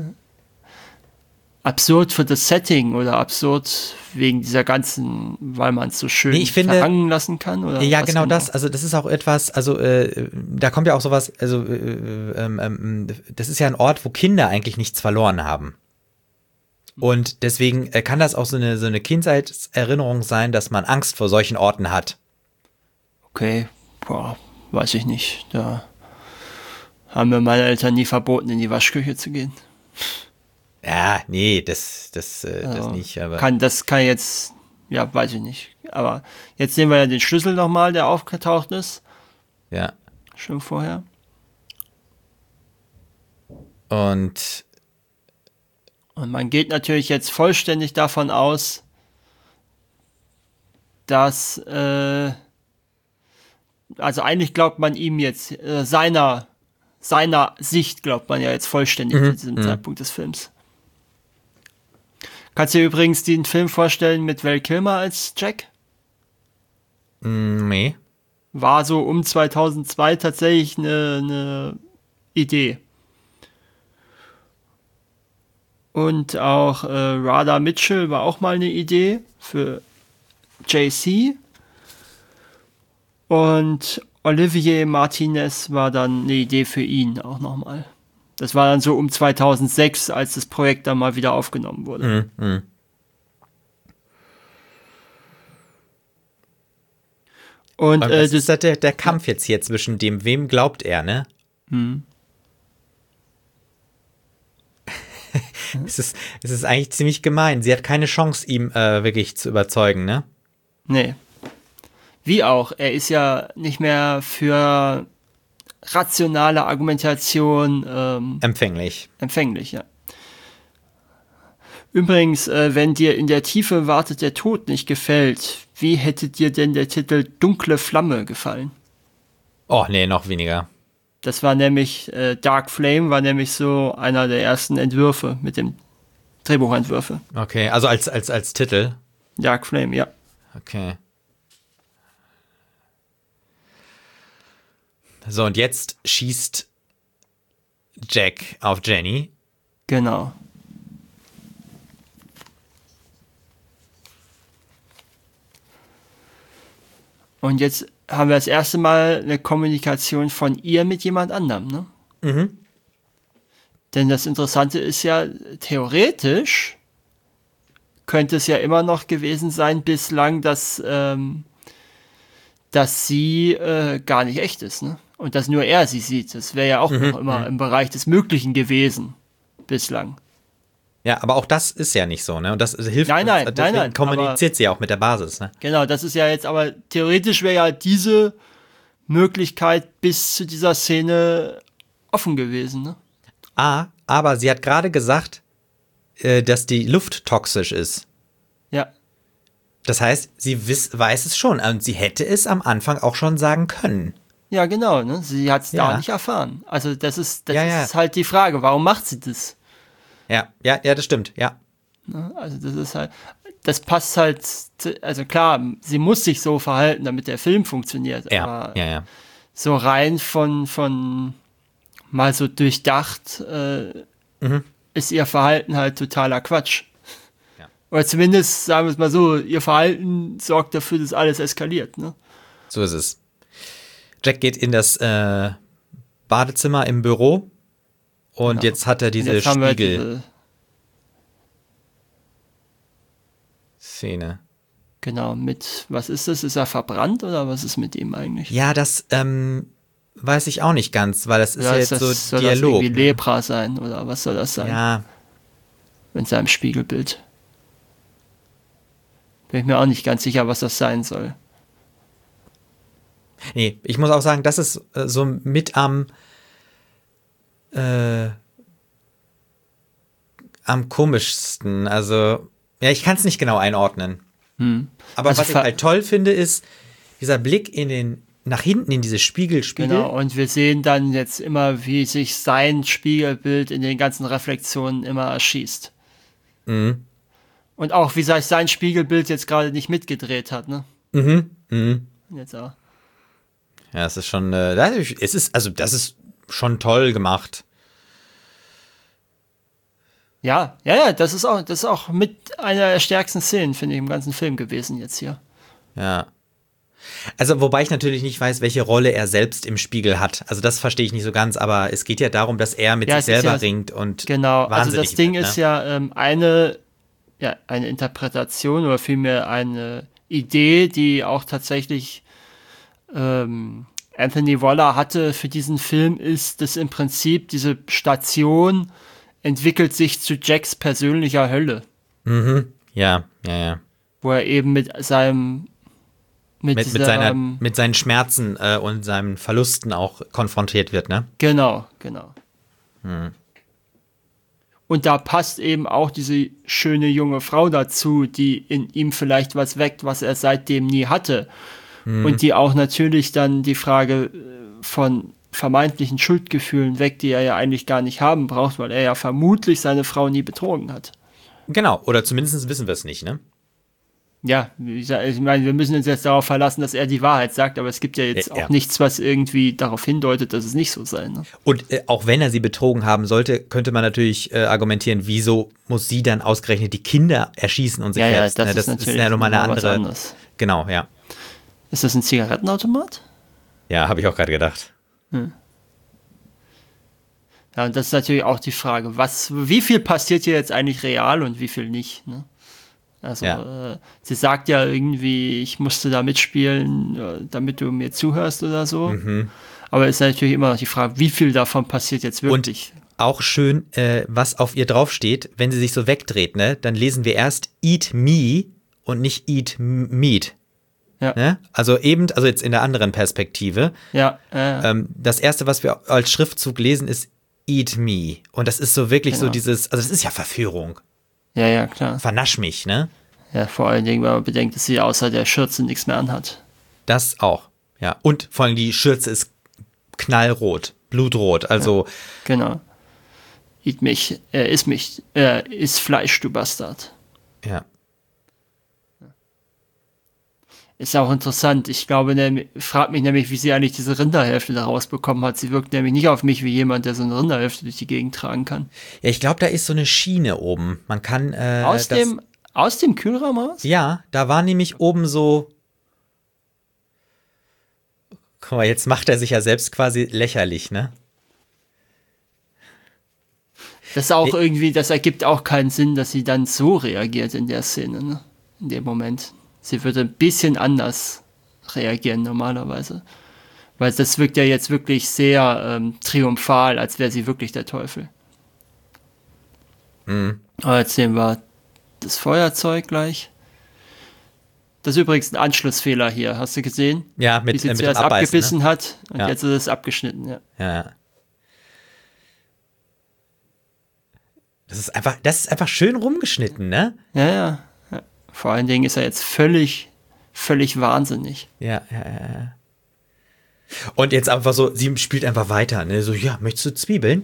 S2: Absurd für das Setting oder absurd wegen dieser ganzen, weil man es so schön
S3: Nee, ich finde-
S2: verhangen lassen kann? Oder
S3: ja,
S2: was
S3: genau das. Also das ist auch etwas, also äh, da kommt ja auch sowas, also äh, ähm, ähm, das ist ja ein Ort, wo Kinder eigentlich nichts verloren haben. Und deswegen äh, kann das auch so eine, so eine Kindheitserinnerung sein, dass man Angst vor solchen Orten hat.
S2: Okay, boah, weiß ich nicht. Da haben mir meine Eltern nie verboten, in die Waschküche zu gehen.
S3: Ja, nee, das, das, äh, das
S2: Also,
S3: nicht, aber.
S2: Kann, das kann jetzt, ja, weiß ich nicht. Aber jetzt sehen wir ja den Schlüssel nochmal, der aufgetaucht ist.
S3: Ja.
S2: Schon vorher.
S3: Und
S2: Und man geht natürlich jetzt vollständig davon aus, dass, äh, also eigentlich glaubt man ihm jetzt, äh, seiner, seiner Sicht glaubt man ja jetzt vollständig
S3: Mhm,
S2: zu diesem
S3: mhm.
S2: Zeitpunkt des Films. Kannst du dir übrigens den Film vorstellen mit Val Kilmer als Jack?
S3: mh, nee.
S2: War so um zweitausendzwei tatsächlich eine, eine Idee. Und auch äh, Radha Mitchell war auch mal eine Idee für J C. Und Olivier Martinez war dann eine Idee für ihn auch nochmal. Das war dann so um zweitausendsechs, als das Projekt dann mal wieder aufgenommen wurde.
S3: Mhm, mh.
S2: Und
S3: Und
S2: äh,
S3: das
S2: das,
S3: ist halt der, der Kampf jetzt hier zwischen dem, wem glaubt er, ne?
S2: hm.
S3: es, ist, es ist eigentlich ziemlich gemein. Sie hat keine Chance, ihm äh, wirklich zu überzeugen, ne?
S2: Nee. Wie auch, er ist ja nicht mehr für rationale Argumentation ähm,
S3: empfänglich.
S2: Empfänglich, ja. Übrigens, äh, wenn dir In der Tiefe wartet der Tod nicht gefällt, wie hätte dir denn der Titel Dunkle Flamme gefallen?
S3: Oh, nee, noch weniger.
S2: Das war nämlich, äh, Dark Flame war nämlich so einer der ersten Entwürfe mit dem Drehbuchentwürfe.
S3: Okay, also als, als, als Titel?
S2: Dark Flame, ja.
S3: Okay. So, und jetzt schießt Jack auf Jenny.
S2: Genau. Und jetzt haben wir das erste Mal eine Kommunikation von ihr mit jemand anderem, ne?
S3: Mhm.
S2: Denn das Interessante ist ja, theoretisch könnte es ja immer noch gewesen sein bislang, dass, ähm, dass sie äh, gar nicht echt ist, ne? Und dass nur er sie sieht. Das wäre ja auch
S3: Mhm.
S2: noch immer im Bereich des Möglichen gewesen bislang.
S3: Ja, aber auch das ist ja nicht so, ne? Und das hilft
S2: Nein, nein,
S3: uns,
S2: nein, nein,
S3: kommuniziert sie ja auch mit der Basis, ne?
S2: Genau, das ist ja jetzt, aber theoretisch wäre ja diese Möglichkeit bis zu dieser Szene offen gewesen, ne?
S3: Ah, aber sie hat gerade gesagt, äh, dass die Luft toxisch ist.
S2: Ja.
S3: Das heißt, sie wiss, weiß es schon und sie hätte es am Anfang auch schon sagen können.
S2: Ja, genau, ne? Sie hat es
S3: Ja.
S2: da nicht erfahren. Also das ist, das
S3: Ja, ja.
S2: ist halt die Frage, warum macht sie das?
S3: Ja, ja, ja, das stimmt, ja.
S2: Ne? Also das ist halt, das passt halt, zu- also klar, sie muss sich so verhalten, damit der Film funktioniert.
S3: Ja,
S2: aber
S3: ja, ja.
S2: so rein von, von mal so durchdacht, äh,
S3: Mhm.
S2: ist ihr Verhalten halt totaler Quatsch.
S3: Ja.
S2: Oder zumindest, sagen wir es mal so, ihr Verhalten sorgt dafür, dass alles eskaliert, ne?
S3: So ist es. Jack geht in das äh, Badezimmer im Büro und
S2: Genau.
S3: jetzt hat er diese
S2: Jetzt haben wir
S3: Spiegel-Szene.
S2: diese, genau, mit, was ist das? Ist er verbrannt oder was ist mit ihm eigentlich?
S3: Ja, das ähm, weiß ich auch nicht ganz, weil das ist
S2: Oder
S3: ja
S2: ist
S3: jetzt
S2: das,
S3: so
S2: soll
S3: Dialog.
S2: das irgendwie
S3: ne?
S2: Lepra sein oder was soll das sein?
S3: Ja,
S2: In seinem Spiegelbild. Bin ich mir auch nicht ganz sicher, was das sein soll.
S3: nee, ich muss auch sagen, das ist äh, so mit am äh, am komischsten. Also, ja, ich kann es nicht genau einordnen.
S2: Hm.
S3: Aber
S2: Also
S3: was ich
S2: ver-
S3: halt toll finde, ist dieser Blick in den nach hinten in diese Spiegel, Spiegel.
S2: Genau, und wir sehen dann jetzt immer, wie sich sein Spiegelbild in den ganzen Reflexionen immer erschießt.
S3: Mhm.
S2: Und auch, wie sich sein Spiegelbild jetzt gerade nicht mitgedreht hat, ne?
S3: Mhm. Mhm.
S2: Jetzt auch.
S3: Ja, es ist schon, äh, das ist- es ist, also das ist schon toll gemacht.
S2: Ja, ja, ja, das ist auch, das ist auch mit einer der stärksten Szenen, finde ich, im ganzen Film gewesen jetzt hier.
S3: Ja. Also, wobei ich natürlich nicht weiß, welche Rolle er selbst im Spiegel hat. Also, das verstehe ich nicht so ganz, aber es geht ja darum, dass er mit
S2: Ja,
S3: sich
S2: es ist
S3: selber
S2: ja-
S3: ringt und
S2: Genau, also
S3: wahnsinnig
S2: das Ding
S3: wird,
S2: ist
S3: ne?
S2: ja ähm, eine, ja eine Interpretation oder vielmehr eine Idee, die auch tatsächlich ähm, Anthony Waller hatte für diesen Film, ist, dass im Prinzip diese Station entwickelt sich zu Jacks persönlicher Hölle,
S3: Mhm. Ja, ja, ja.
S2: wo er eben mit seinem mit,
S3: Mit,
S2: dieser,
S3: mit, seiner,
S2: ähm,
S3: mit seinen Schmerzen äh, und seinen Verlusten auch konfrontiert wird, ne?
S2: Genau, genau.
S3: Hm.
S2: Und da passt eben auch diese schöne junge Frau dazu, die in ihm vielleicht was weckt, was er seitdem nie hatte.
S3: Hm.
S2: Und die auch natürlich dann die Frage äh, von vermeintlichen Schuldgefühlen weckt, die er ja eigentlich gar nicht haben braucht, weil er ja vermutlich seine Frau nie betrogen hat.
S3: Genau, oder zumindest wissen wir es nicht, ne?
S2: Ja, wie gesagt, ich meine, wir müssen uns jetzt darauf verlassen, dass er die Wahrheit sagt, aber es gibt ja jetzt
S3: Ja,
S2: auch
S3: ja.
S2: nichts, was irgendwie darauf hindeutet, dass es nicht so sei. Ne?
S3: Und äh, auch wenn er sie betrogen haben sollte, könnte man natürlich äh, argumentieren, wieso muss sie dann ausgerechnet die Kinder erschießen und sich
S2: Ja, ja,
S3: selbst,
S2: das,
S3: ne?
S2: ist natürlich
S3: ja nochmal eine
S2: noch was
S3: andere.
S2: anderes.
S3: Genau, ja.
S2: Ist das ein Zigarettenautomat?
S3: Ja, habe ich auch gerade gedacht.
S2: Ja, und das ist natürlich auch die Frage, was, wie viel passiert hier jetzt eigentlich real und wie viel nicht, ne? Also,
S3: Ja.
S2: äh, sie sagt ja irgendwie, ich musste da mitspielen, äh, damit du mir zuhörst oder so.
S3: Mhm.
S2: Aber ist natürlich immer noch die Frage, wie viel davon passiert jetzt wirklich?
S3: auch schön, äh, was auf ihr draufsteht, wenn sie sich so wegdreht, ne? Dann lesen wir erst Eat Me und nicht Eat Meat.
S2: Ja.
S3: Ne? Also eben, also jetzt in der anderen Perspektive.
S2: Ja. Äh,
S3: Ähm, das erste, was wir als Schriftzug lesen, ist Eat Me. Und das ist so wirklich
S2: Genau.
S3: so dieses, also das ist ja Verführung.
S2: ja, ja, klar.
S3: Vernasch mich, ne?
S2: Ja, vor allen Dingen, wenn man bedenkt, dass sie außer der Schürze nichts mehr anhat.
S3: Das auch, ja. Und vor allem die Schürze ist knallrot, blutrot, also
S2: Genau. Eat mich, er isst mich, er isst Fleisch, du Bastard.
S3: ja.
S2: Ist auch interessant. Ich glaube, nämlich, fragt mich nämlich, wie sie eigentlich diese Rinderhälfte da rausbekommen hat. Sie wirkt nämlich nicht auf mich wie jemand, der so eine Rinderhälfte durch die Gegend tragen kann.
S3: Ja, ich glaube, da ist so eine Schiene oben. Man kann äh,
S2: Aus
S3: das,
S2: dem, aus dem Kühlraum raus?
S3: ja, da war nämlich oben so. Guck mal, jetzt macht er sich ja selbst quasi lächerlich, ne?
S2: Das ist auch irgendwie, das ergibt auch keinen Sinn, dass sie dann so reagiert in der Szene, ne? In dem Moment. Sie würde ein bisschen anders reagieren normalerweise. Weil das wirkt ja jetzt wirklich sehr ähm, triumphal, als wäre sie wirklich der Teufel.
S3: Mhm.
S2: Aber jetzt sehen wir das Feuerzeug gleich. Das ist übrigens ein Anschlussfehler hier, hast du gesehen?
S3: Ja, mit,
S2: Wie sie
S3: äh, mit dem
S2: zuerst
S3: Abbeißen,
S2: abgebissen
S3: ne?
S2: hat und
S3: Ja.
S2: jetzt ist es abgeschnitten, ja.
S3: Ja, ja. Das ist einfach, das ist einfach schön rumgeschnitten, ne?
S2: Ja, ja, ja. Vor allen Dingen ist er jetzt völlig, völlig wahnsinnig.
S3: Ja, ja, ja, ja. Und jetzt einfach so, sie spielt einfach weiter, ne? So, ja, möchtest du Zwiebeln?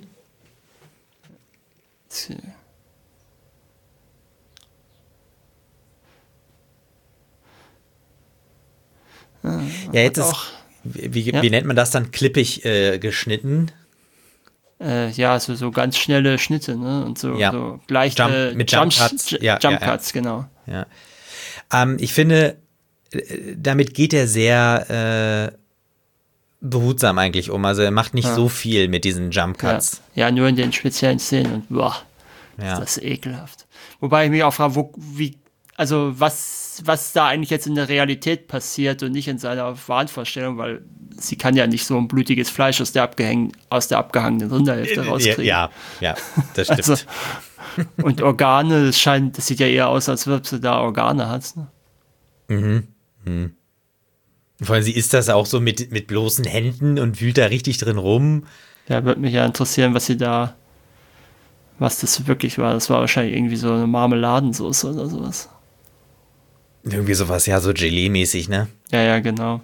S3: Ja, jetzt ist,
S2: auch,
S3: wie, wie,
S2: ja.
S3: wie nennt man das dann? Klippig äh, geschnitten?
S2: Äh, ja, so, so ganz schnelle Schnitte, ne? Und so,
S3: Ja.
S2: so leichte
S3: Jump- mit Jump
S2: Jumps-
S3: Cuts.
S2: J-
S3: Ja,
S2: Jump
S3: ja, ja.
S2: Cuts, genau.
S3: Ja. Ähm, ich finde, äh, damit geht er sehr äh, behutsam eigentlich um. Also er macht nicht
S2: Ja.
S3: so viel mit diesen Jump
S2: Ja.
S3: Cuts.
S2: ja, nur in den speziellen Szenen und boah,
S3: Ja.
S2: ist das ekelhaft. Wobei ich mich auch frage, wo, wie, also was, was da eigentlich jetzt in der Realität passiert und nicht in seiner Wahnvorstellung, weil sie kann ja nicht so ein blutiges Fleisch aus der, abgehäng, aus der abgehangenen Rinderhälfte rauskriegen.
S3: Ja, ja, das stimmt.
S2: Also, und Organe, das scheint, das sieht ja eher aus, als ob sie da Organe hat. Ne?
S3: Vor allem, sie isst das auch so mit, mit bloßen Händen und wühlt da richtig drin rum.
S2: Ja, würde mich ja interessieren, was sie da, was das wirklich war. Das war wahrscheinlich irgendwie so eine Marmeladensauce oder sowas.
S3: Irgendwie sowas, ja, so Gelee-mäßig, ne?
S2: Ja, ja, genau.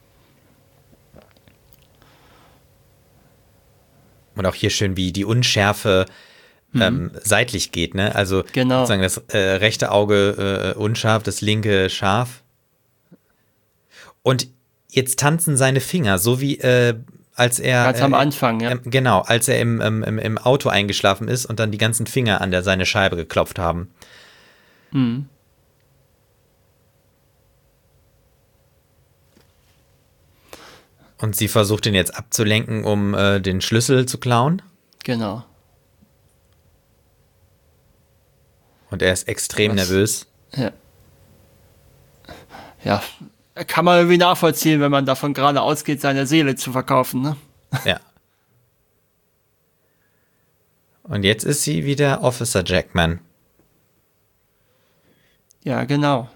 S3: Und auch hier schön, wie die Unschärfe ähm, seitlich geht, ne? Also
S2: Genau.
S3: sozusagen das äh, rechte Auge äh, unscharf, das linke scharf. Und jetzt tanzen seine Finger, so wie äh, als er
S2: Ganz
S3: äh,
S2: am Anfang, ja.
S3: ähm, genau, als er im, ähm, im, im Auto eingeschlafen ist und dann die ganzen Finger an der seine Scheibe geklopft haben.
S2: Mhm.
S3: Und sie versucht ihn jetzt abzulenken, um äh, den Schlüssel zu klauen.
S2: Genau.
S3: Und er ist extrem
S2: Was?
S3: nervös.
S2: Ja. Ja, kann man irgendwie nachvollziehen, wenn man davon gerade ausgeht, seine Seele zu verkaufen, ne?
S3: Ja. Und jetzt ist sie wieder Officer Jackman.
S2: Ja, genau.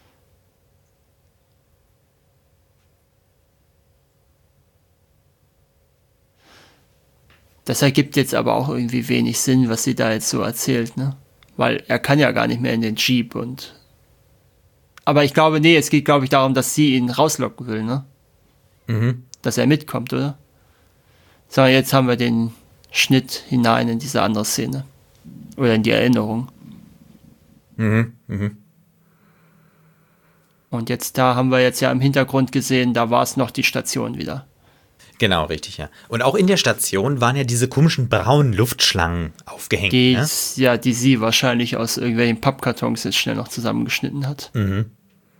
S2: Das ergibt jetzt aber auch irgendwie wenig Sinn, was sie da jetzt so erzählt, ne? Weil er kann ja gar nicht mehr in den Jeep und. Aber ich glaube, nee, es geht, glaube ich, darum, dass sie ihn rauslocken will, ne?
S3: Mhm.
S2: Dass er mitkommt, oder? So, jetzt haben wir den Schnitt hinein in diese andere Szene. Oder in die Erinnerung.
S3: Mhm. Mhm.
S2: Und jetzt da haben wir jetzt ja im Hintergrund gesehen, da war es noch die Station wieder.
S3: Genau, richtig, ja. Und auch in der Station waren ja diese komischen braunen Luftschlangen aufgehängt.
S2: Die,
S3: Ne?
S2: ja, die sie wahrscheinlich aus irgendwelchen Pappkartons jetzt schnell noch zusammengeschnitten hat.
S3: Mhm.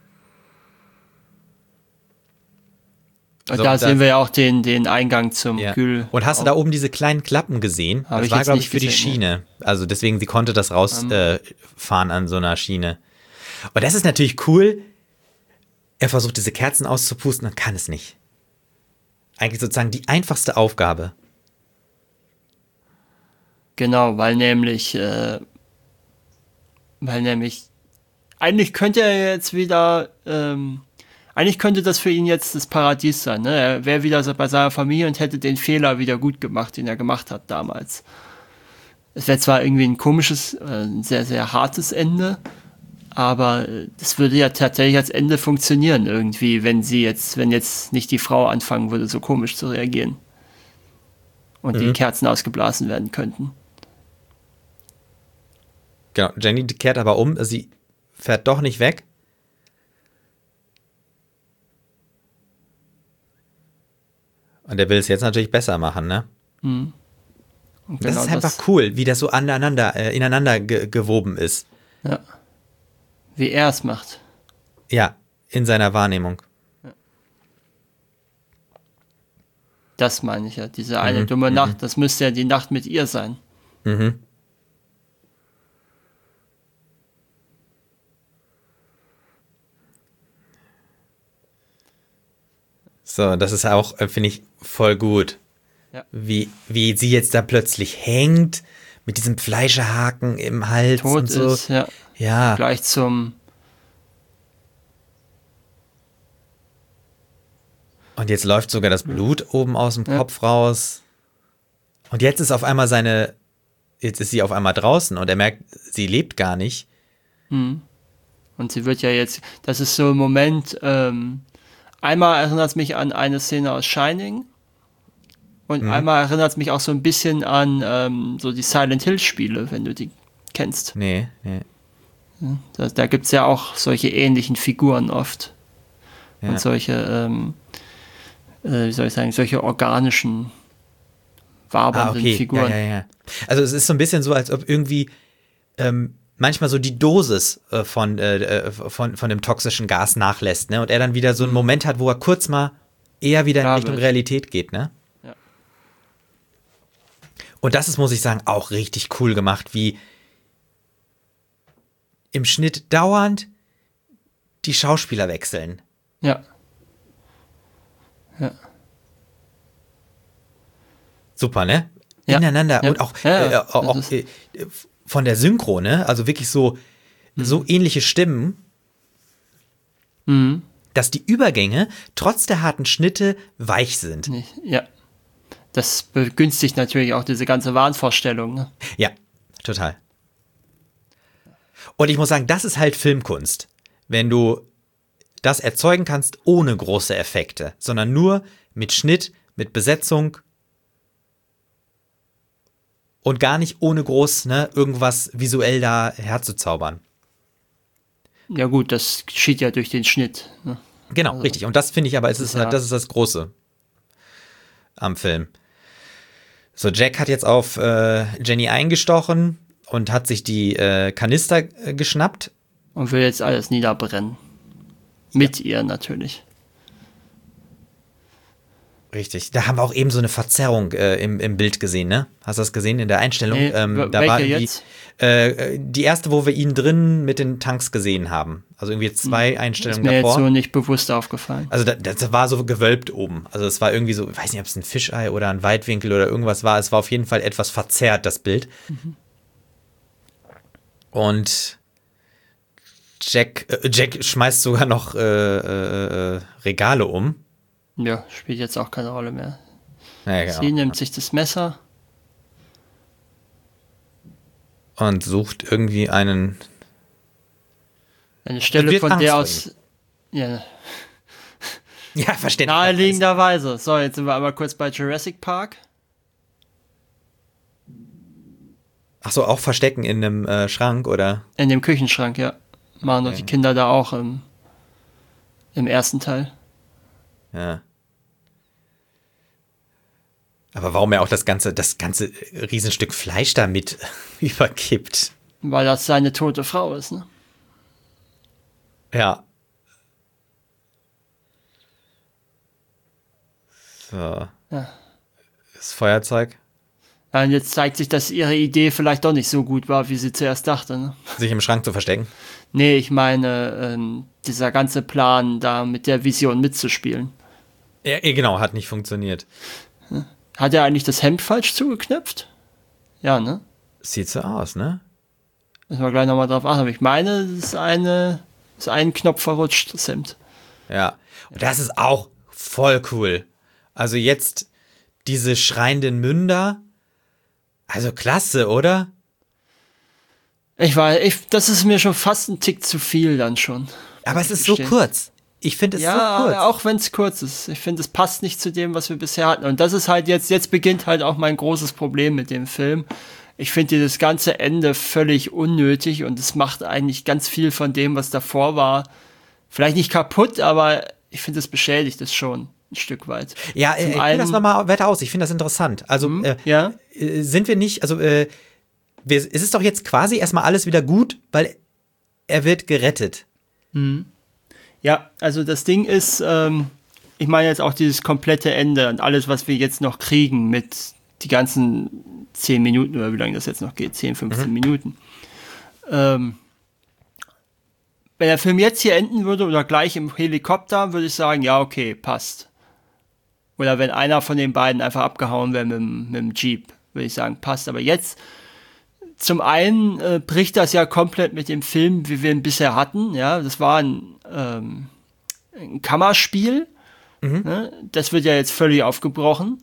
S2: Und
S3: So,
S2: da
S3: und
S2: sehen
S3: das-
S2: wir ja auch den, den Eingang zum
S3: Ja.
S2: Kühl.
S3: Und hast du da oben diese kleinen Klappen gesehen?
S2: Hab
S3: das
S2: ich
S3: war,
S2: jetzt
S3: glaube ich,
S2: nicht
S3: für die
S2: gesehen,
S3: Schiene. Also deswegen, sie konnte das rausfahren äh, fahren an so einer Schiene. Und das ist natürlich cool. Er versucht, diese Kerzen auszupusten und kann es nicht. Eigentlich sozusagen die einfachste Aufgabe.
S2: Genau, weil nämlich, äh, weil nämlich, eigentlich könnte er jetzt wieder, ähm, eigentlich könnte das für ihn jetzt das Paradies sein, ne? Er wäre wieder so bei seiner Familie und hätte den Fehler wieder gut gemacht, den er gemacht hat damals. Es wäre zwar irgendwie ein komisches, äh, ein sehr, sehr hartes Ende, aber das würde ja tatsächlich als Ende funktionieren irgendwie, wenn sie jetzt, wenn jetzt nicht die Frau anfangen würde, so komisch zu reagieren. Und
S3: Mhm.
S2: die Kerzen ausgeblasen werden könnten.
S3: Genau, Jenny kehrt aber um, sie fährt doch nicht weg. Und er will es jetzt natürlich besser machen, ne?
S2: Und
S3: Das
S2: genau
S3: ist einfach cool, wie das so aneinander, äh, ineinander ge gewoben ist.
S2: Ja. Wie er es macht.
S3: Ja, in seiner Wahrnehmung.
S2: Das meine ich ja. Diese eine
S3: Mhm,
S2: dumme
S3: mhm.
S2: Nacht, das müsste ja die Nacht mit ihr sein.
S3: Mhm. So, das ist auch, äh, finde ich, voll gut.
S2: Ja.
S3: Wie, wie sie jetzt da plötzlich hängt, mit diesem Fleischehaken im Hals
S2: Tot
S3: und so.
S2: ist, ja.
S3: Ja,
S2: Gleich zum,
S3: und jetzt läuft sogar das Blut oben aus dem
S2: Ja.
S3: Kopf raus. Und jetzt ist auf einmal seine, jetzt ist sie auf einmal draußen und er merkt, sie lebt gar nicht.
S2: und sie wird ja jetzt, das ist so ein Moment, ähm, einmal erinnert es mich an eine Szene aus Shining und
S3: Mhm.
S2: einmal erinnert es mich auch so ein bisschen an ähm, so die Silent Hill Spiele, wenn du die kennst.
S3: Nee, nee.
S2: Da, da gibt es ja auch solche ähnlichen Figuren oft.
S3: Ja.
S2: Und solche, ähm, äh, wie soll ich sagen, solche organischen, wabernden
S3: Ah, okay.
S2: Figuren.
S3: Ja, ja, ja. Also es ist so ein bisschen so, als ob irgendwie ähm, manchmal so die Dosis äh, von, äh, von, von dem toxischen Gas nachlässt, ne? Und er dann wieder so einen Moment hat, wo er kurz mal eher wieder in
S2: Klar
S3: Richtung
S2: wird.
S3: Realität geht, ne?
S2: Ja.
S3: Und das ist, muss ich sagen, auch richtig cool gemacht, wie im Schnitt dauernd die Schauspieler wechseln.
S2: Ja. Ja.
S3: Super, ne?
S2: Ja.
S3: Ineinander
S2: Ja.
S3: und auch,
S2: Ja,
S3: äh,
S2: das
S3: auch
S2: ist-
S3: äh, von der Synchro, ne? Also wirklich so, so ähnliche Stimmen,
S2: Mhm.
S3: dass die Übergänge trotz der harten Schnitte weich sind.
S2: Nicht- Ja. Das begünstigt natürlich auch diese ganze Wahnvorstellung. Ne?
S3: Ja, total. Und ich muss sagen, das ist halt Filmkunst. Wenn du das erzeugen kannst ohne große Effekte, sondern nur mit Schnitt, mit Besetzung und gar nicht ohne groß, ne, irgendwas visuell da herzuzaubern.
S2: Ja gut, das geschieht ja durch den Schnitt. Ne?
S3: Genau,
S2: Also,
S3: richtig. Und das finde ich aber, es
S2: das
S3: ist,
S2: ist ja-
S3: das ist das Große am Film. So, Jack hat jetzt auf äh, Jenny eingestochen und hat sich die äh, Kanister äh, geschnappt.
S2: Und will jetzt alles niederbrennen. Mit ihr natürlich.
S3: Richtig. Da haben wir auch eben so eine Verzerrung äh, im, im Bild gesehen, ne? Hast du das gesehen in der Einstellung?
S2: Nee,
S3: ähm,
S2: w-
S3: da
S2: welche
S3: war irgendwie,
S2: jetzt?
S3: Äh, die erste, wo wir ihn drin mit den Tanks gesehen haben. Also irgendwie zwei
S2: Ist
S3: Einstellungen
S2: mir
S3: davor.
S2: jetzt so nicht bewusst aufgefallen.
S3: Also da, das war so gewölbt oben. Also es war irgendwie so, ich weiß nicht, ob es ein Fischei oder ein Weitwinkel oder irgendwas war. Es war auf jeden Fall etwas verzerrt, das Bild.
S2: Mhm.
S3: Und Jack, äh, Jack schmeißt sogar noch äh, äh, äh, Regale um.
S2: Ja, spielt jetzt auch keine Rolle mehr.
S3: Ja, genau.
S2: Sie nimmt sich das Messer.
S3: Und sucht irgendwie einen.
S2: Eine Stelle,
S3: wird
S2: von
S3: Angst
S2: der
S3: vor
S2: aus. Ja,
S3: Ja, verständlich.
S2: naheliegenderweise. So, jetzt sind wir aber kurz bei Jurassic Park.
S3: Ach so, auch verstecken in einem äh, Schrank oder?
S2: In dem Küchenschrank, ja. Machen doch die Kinder da auch im, im ersten Teil.
S3: Ja. Aber warum er auch das ganze, das ganze Riesenstück Fleisch da mit überkippt?
S2: Weil das seine tote Frau ist, ne?
S3: Ja. So.
S2: Ja.
S3: Das Feuerzeug.
S2: Ja, und jetzt zeigt sich, dass ihre Idee vielleicht doch nicht so gut war, wie sie zuerst dachte, ne?
S3: Sich im Schrank zu verstecken.
S2: Nee, ich meine, ähm, dieser ganze Plan, da mit der Vision mitzuspielen.
S3: Ja, genau, hat nicht funktioniert.
S2: Hat er eigentlich das Hemd falsch zugeknöpft? Ja, ne?
S3: Sieht so aus, ne?
S2: Müssen wir gleich nochmal drauf achten. Aber ich meine, es ist eine, ist ein Knopf verrutscht, das Hemd.
S3: Ja. Und das ist auch voll cool. Also jetzt diese schreienden Münder. Also klasse, oder?
S2: Ich weiß, ich, das ist mir schon fast ein Tick zu viel dann schon.
S3: Aber es ist so kurz. Ich finde es so kurz.
S2: Ja, auch wenn es kurz ist. Ich finde, es passt nicht zu dem, was wir bisher hatten. Und das ist halt jetzt, jetzt beginnt halt auch mein großes Problem mit dem Film. Ich finde das ganze Ende völlig unnötig und es macht eigentlich ganz viel von dem, was davor war, vielleicht nicht kaputt, aber ich finde, es beschädigt es schon ein Stück weit.
S3: Ja, ich äh, das nochmal weiter aus. Ich finde das interessant. Also,
S2: hm,
S3: äh,
S2: ja?
S3: äh, sind wir nicht, also, äh, wir, es ist doch jetzt quasi erstmal alles wieder gut, weil er wird gerettet.
S2: Hm. Ja, also das Ding ist, ähm, ich meine jetzt auch dieses komplette Ende und alles, was wir jetzt noch kriegen mit die ganzen zehn Minuten oder wie lange das jetzt noch geht, zehn, fünfzehn mhm. Minuten. Ähm, wenn der Film jetzt hier enden würde oder gleich im Helikopter, würde ich sagen, ja, okay, passt. Oder wenn einer von den beiden einfach abgehauen wäre mit, mit dem Jeep, würde ich sagen, passt. Aber jetzt, zum einen äh, bricht das ja komplett mit dem Film, wie wir ihn bisher hatten. Ja, das war ein, ähm, ein Kammerspiel. Mhm. Ne? Das wird ja jetzt völlig aufgebrochen.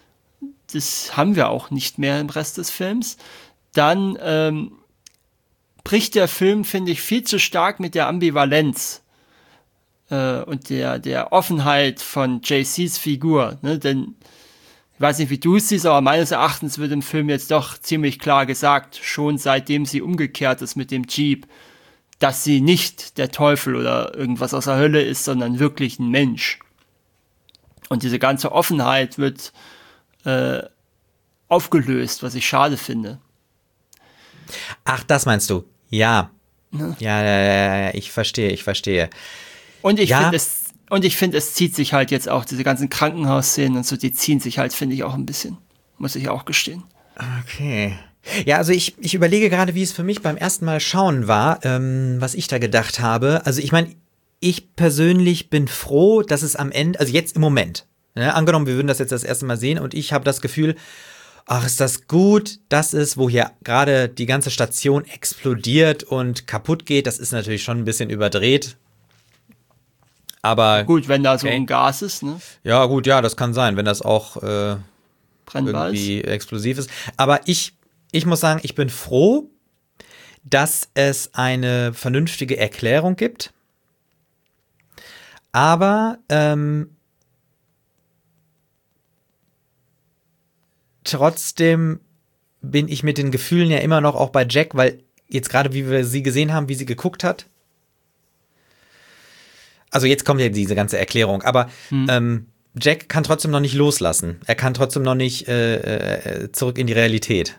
S2: Das haben wir auch nicht mehr im Rest des Films. Dann ähm, bricht der Film, finde ich, viel zu stark mit der Ambivalenz äh, und der, der Offenheit von J Cs Figur. Ne? Denn ich weiß nicht, wie du es siehst, aber meines Erachtens wird im Film jetzt doch ziemlich klar gesagt, schon seitdem sie umgekehrt ist mit dem Jeep, dass sie nicht der Teufel oder irgendwas aus der Hölle ist, sondern wirklich ein Mensch. Und diese ganze Offenheit wird äh, aufgelöst, was ich schade finde.
S3: Ach, das meinst du? Ja. Ja, ja, ja, ja, ich verstehe, ich verstehe.
S2: Und ich
S3: ja.
S2: finde, es Und ich finde, es zieht sich halt jetzt auch, diese ganzen Krankenhausszenen und so, die ziehen sich halt, finde ich, auch ein bisschen. Muss ich auch gestehen.
S3: Okay. Ja, also ich, ich überlege gerade, wie es für mich beim ersten Mal schauen war, ähm, was ich da gedacht habe. Also ich meine, ich persönlich bin froh, dass es am Ende, also jetzt im Moment, ne, angenommen, wir würden das jetzt das erste Mal sehen und ich habe das Gefühl, ach, ist das gut, das ist, wo hier gerade die ganze Station explodiert und kaputt geht. Das ist natürlich schon ein bisschen überdreht. Aber
S2: gut, wenn da so
S3: okay.
S2: ein Gas ist, ne?
S3: Ja, gut, ja, das kann sein, wenn das auch äh, irgendwie
S2: ist.
S3: explosiv ist. Aber ich, ich muss sagen, ich bin froh, dass es eine vernünftige Erklärung gibt. Aber ähm, trotzdem bin ich mit den Gefühlen ja immer noch auch bei Jack, weil jetzt gerade, wie wir sie gesehen haben, wie sie geguckt hat. Also jetzt kommt ja diese ganze Erklärung, aber hm. ähm, Jack kann trotzdem noch nicht loslassen. Er kann trotzdem noch nicht äh, äh, zurück in die Realität.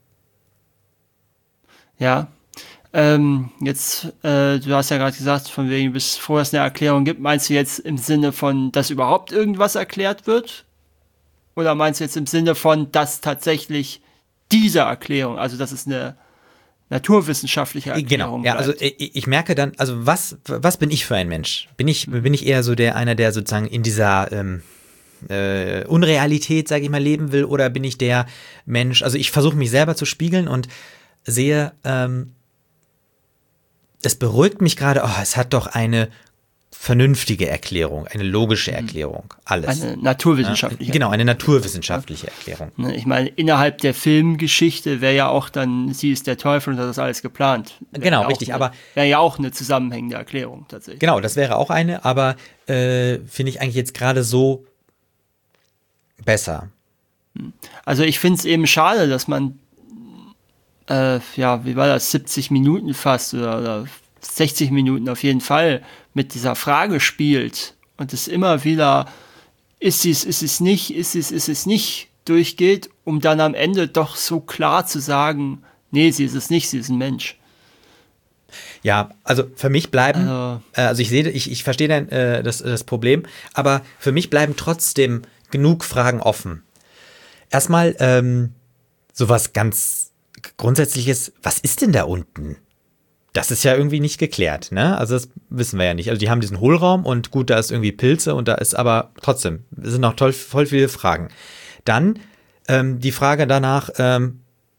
S2: Ja, ähm, jetzt, äh, du hast ja gerade gesagt, von wegen, bis vorher es eine Erklärung gibt, meinst du jetzt im Sinne von, dass überhaupt irgendwas erklärt wird? Oder meinst du jetzt im Sinne von, dass tatsächlich diese Erklärung, also dass es eine naturwissenschaftliche Erklärung
S3: Genau, ja, also ich, ich merke dann, also was, was bin ich für ein Mensch? Bin ich, bin ich eher so der, einer, der sozusagen in dieser ähm, äh, Unrealität, sage ich mal, leben will, oder bin ich der Mensch, also ich versuche mich selber zu spiegeln und sehe, ähm, es beruhigt mich gerade, oh, es hat doch eine vernünftige Erklärung, eine logische Erklärung, alles.
S2: Eine naturwissenschaftliche
S3: ja, Genau, eine naturwissenschaftliche Erklärung.
S2: Ich meine, innerhalb der Filmgeschichte wäre ja auch dann, sie ist der Teufel und das ist alles geplant. Wäre
S3: genau,
S2: ja
S3: richtig,
S2: eine,
S3: aber
S2: wäre ja auch eine zusammenhängende Erklärung tatsächlich.
S3: Genau, das wäre auch eine, aber äh, finde ich eigentlich jetzt gerade so besser.
S2: Also ich finde es eben schade, dass man äh, ja, wie war das, siebzig Minuten fast oder, oder sechzig Minuten auf jeden Fall mit dieser Frage spielt und es immer wieder ist es, ist es nicht, ist es, ist es nicht durchgeht, um dann am Ende doch so klar zu sagen, nee, sie ist es nicht, sie ist ein Mensch.
S3: Ja, also für mich bleiben,
S2: also,
S3: äh, also ich sehe, ich, ich verstehe dann, äh, das, das Problem, aber für mich bleiben trotzdem genug Fragen offen. Erstmal ähm, sowas ganz Grundsätzliches, was ist denn da unten? Das ist ja irgendwie nicht geklärt, ne? Also das wissen wir ja nicht. Also die haben diesen Hohlraum und gut, da ist irgendwie Pilze und da ist aber trotzdem, es sind noch toll, voll viele Fragen. Dann ähm, die Frage danach, ähm,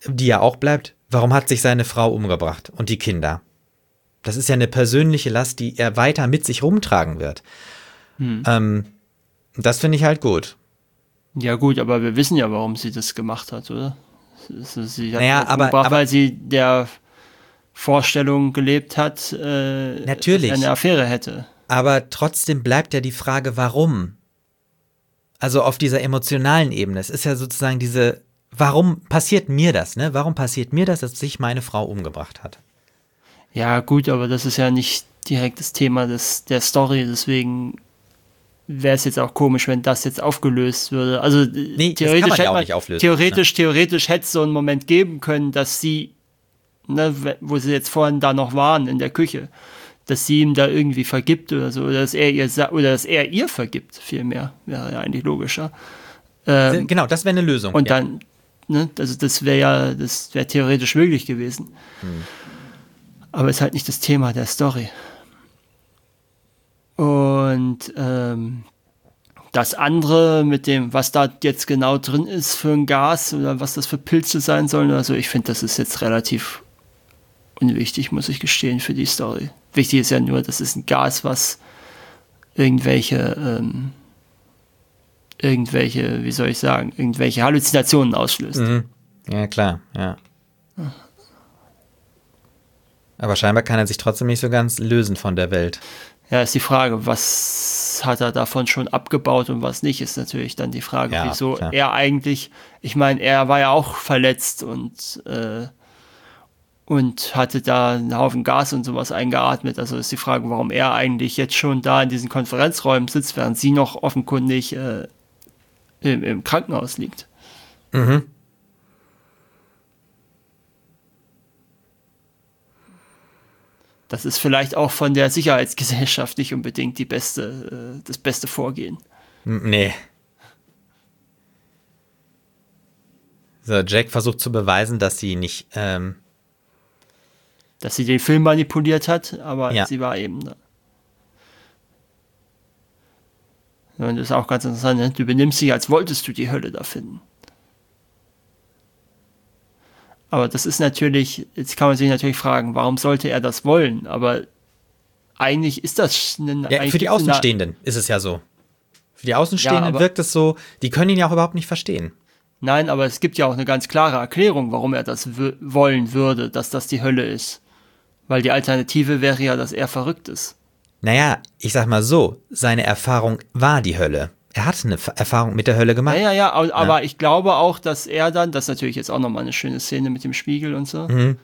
S3: die ja auch bleibt, warum hat sich seine Frau umgebracht und die Kinder? Das ist ja eine persönliche Last, die er weiter mit sich rumtragen wird. Hm. Ähm, das finde ich halt gut.
S2: Ja gut, aber wir wissen ja, warum sie das gemacht hat, oder? Sie hat
S3: naja, aber,
S2: umgebracht,
S3: aber
S2: weil sie der Vorstellung gelebt hat, äh,
S3: natürlich,
S2: dass er eine Affäre hätte.
S3: Aber trotzdem bleibt ja die Frage, warum? Also auf dieser emotionalen Ebene. Es ist ja sozusagen diese, warum passiert mir das, ne? Warum passiert mir das, dass sich meine Frau umgebracht hat?
S2: Ja gut, aber das ist ja nicht direkt das Thema des, der Story, deswegen wäre es jetzt auch komisch, wenn das jetzt aufgelöst würde. Also
S3: nee,
S2: theoretisch,
S3: das kann man ja
S2: hätte
S3: auch
S2: man,
S3: nicht auflösen.
S2: theoretisch, theoretisch hätte es so einen Moment geben können, dass sie, ne, wo sie jetzt vorhin da noch waren in der Küche, dass sie ihm da irgendwie vergibt oder so, oder dass er ihr oder dass er ihr vergibt, vielmehr, wäre ja eigentlich logischer. Ähm,
S3: genau, das wäre eine Lösung.
S2: Und
S3: ja.
S2: dann, ne, also das wäre ja, das wäre theoretisch möglich gewesen. Hm. Aber ist halt nicht das Thema der Story. Und ähm, das andere mit dem, was da jetzt genau drin ist für ein Gas oder was das für Pilze sein sollen oder so, ich finde, das ist jetzt relativ unwichtig, muss ich gestehen, für die Story. Wichtig ist ja nur, das ist ein Gas, was irgendwelche, ähm, irgendwelche, wie soll ich sagen, irgendwelche Halluzinationen auslöst.
S3: Mhm. Ja, klar, ja. Aber scheinbar kann er sich trotzdem nicht so ganz lösen von der Welt.
S2: Ja, ist die Frage, was hat er davon schon abgebaut und was nicht, ist natürlich dann die Frage,
S3: ja,
S2: wieso
S3: klar.
S2: er eigentlich, ich meine, er war ja auch verletzt und äh, und hatte da einen Haufen Gas und sowas eingeatmet. Also ist die Frage, warum er eigentlich jetzt schon da in diesen Konferenzräumen sitzt, während sie noch offenkundig äh, im, im Krankenhaus liegt.
S3: Mhm.
S2: Das ist vielleicht auch von der Sicherheitsgesellschaft nicht unbedingt die beste, äh, das beste Vorgehen.
S3: Nee. So, Jack versucht zu beweisen, dass sie nicht, ähm
S2: dass sie den Film manipuliert hat, aber
S3: ja.
S2: sie war eben da. Und das ist auch ganz interessant, ne? Du benimmst dich, als wolltest du die Hölle da finden. Aber das ist natürlich, jetzt kann man sich natürlich fragen, warum sollte er das wollen? Aber eigentlich ist das... Eine,
S3: ja, für die Außenstehenden ist es ja so. Für die Außenstehenden ja, wirkt es so, die können ihn ja auch überhaupt nicht verstehen.
S2: Nein, aber es gibt ja auch eine ganz klare Erklärung, warum er das w- wollen würde, dass das die Hölle ist. Weil die Alternative wäre ja, dass er verrückt ist.
S3: Naja, ich sag mal so, seine Erfahrung war die Hölle. Er hat eine Erfahrung mit der Hölle gemacht.
S2: Ja, ja, ja, aber ja. Ich glaube auch, dass er dann, das ist natürlich jetzt auch nochmal eine schöne Szene mit dem Spiegel und so.
S3: Mhm.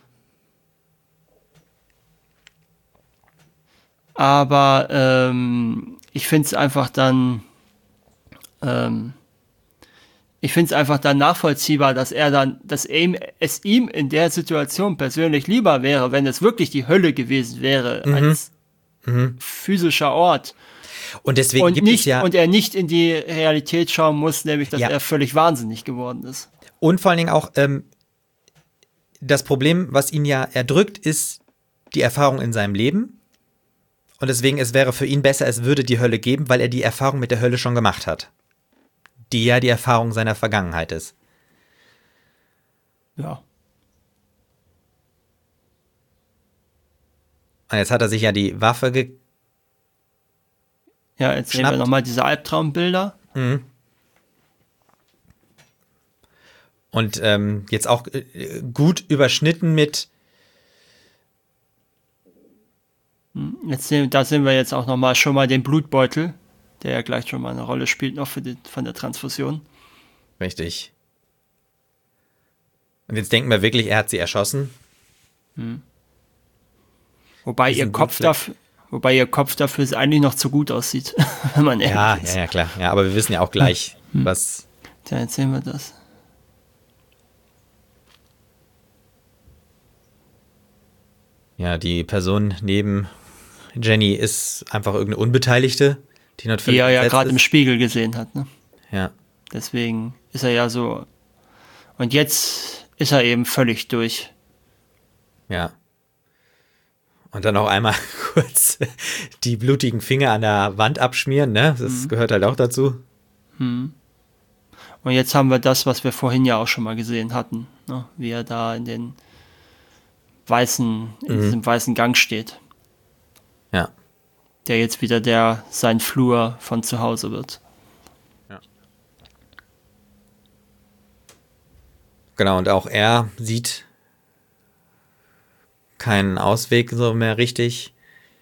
S2: Aber ähm, ich finde es einfach dann, ähm, ich finde es einfach dann nachvollziehbar, dass er dann, dass ihm, es ihm in der Situation persönlich lieber wäre, wenn es wirklich die Hölle gewesen wäre,
S3: mhm.
S2: als
S3: mhm.
S2: physischer Ort.
S3: Und deswegen
S2: und
S3: gibt
S2: nicht,
S3: es ja...
S2: Und er nicht in die Realität schauen muss, nämlich, dass
S3: ja.
S2: er völlig wahnsinnig geworden ist.
S3: Und vor allen Dingen auch, ähm, das Problem, was ihn ja erdrückt, ist die Erfahrung in seinem Leben. Und deswegen, es wäre für ihn besser, es würde die Hölle geben, weil er die Erfahrung mit der Hölle schon gemacht hat. Die ja die Erfahrung seiner Vergangenheit ist.
S2: Ja.
S3: Und jetzt hat er sich ja die Waffe ge...
S2: Ja, jetzt sehen wir nochmal diese Albtraumbilder.
S3: Mhm. Und ähm, jetzt auch äh, gut überschnitten mit...
S2: Jetzt sehen, da sehen wir jetzt auch nochmal schon mal den Blutbeutel, der ja gleich schon mal eine Rolle spielt noch für die, von der Transfusion.
S3: Richtig. Und jetzt denken wir wirklich, er hat sie erschossen.
S2: Hm. Wobei ihr Kopf dafür... Wobei ihr Kopf dafür eigentlich noch zu gut aussieht, wenn man ehrlich
S3: ja,
S2: ist.
S3: Ja, ja, klar. Ja, aber wir wissen ja auch gleich, hm. was...
S2: Tja, jetzt sehen wir das.
S3: Ja, die Person neben Jenny ist einfach irgendeine Unbeteiligte, die natürlich...
S2: Die er ja gerade im Spiegel gesehen hat, ne?
S3: Ja.
S2: Deswegen ist er ja so... Und jetzt ist er eben völlig durch.
S3: Ja. Und dann auch einmal kurz die blutigen Finger an der Wand abschmieren, ne? Das mhm. gehört halt auch dazu.
S2: Mhm. Und jetzt haben wir das, was wir vorhin ja auch schon mal gesehen hatten. ne? Wie er da in den weißen, in
S3: Mhm.
S2: diesem weißen Gang steht.
S3: Ja.
S2: Der jetzt wieder der sein Flur von zu Hause wird.
S3: Genau, und auch er sieht keinen Ausweg so mehr richtig.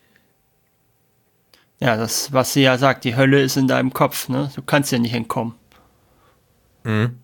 S2: Ja, das, was sie ja sagt, die Hölle ist in deinem Kopf, ne? Du kannst ja nicht entkommen.
S3: Mhm.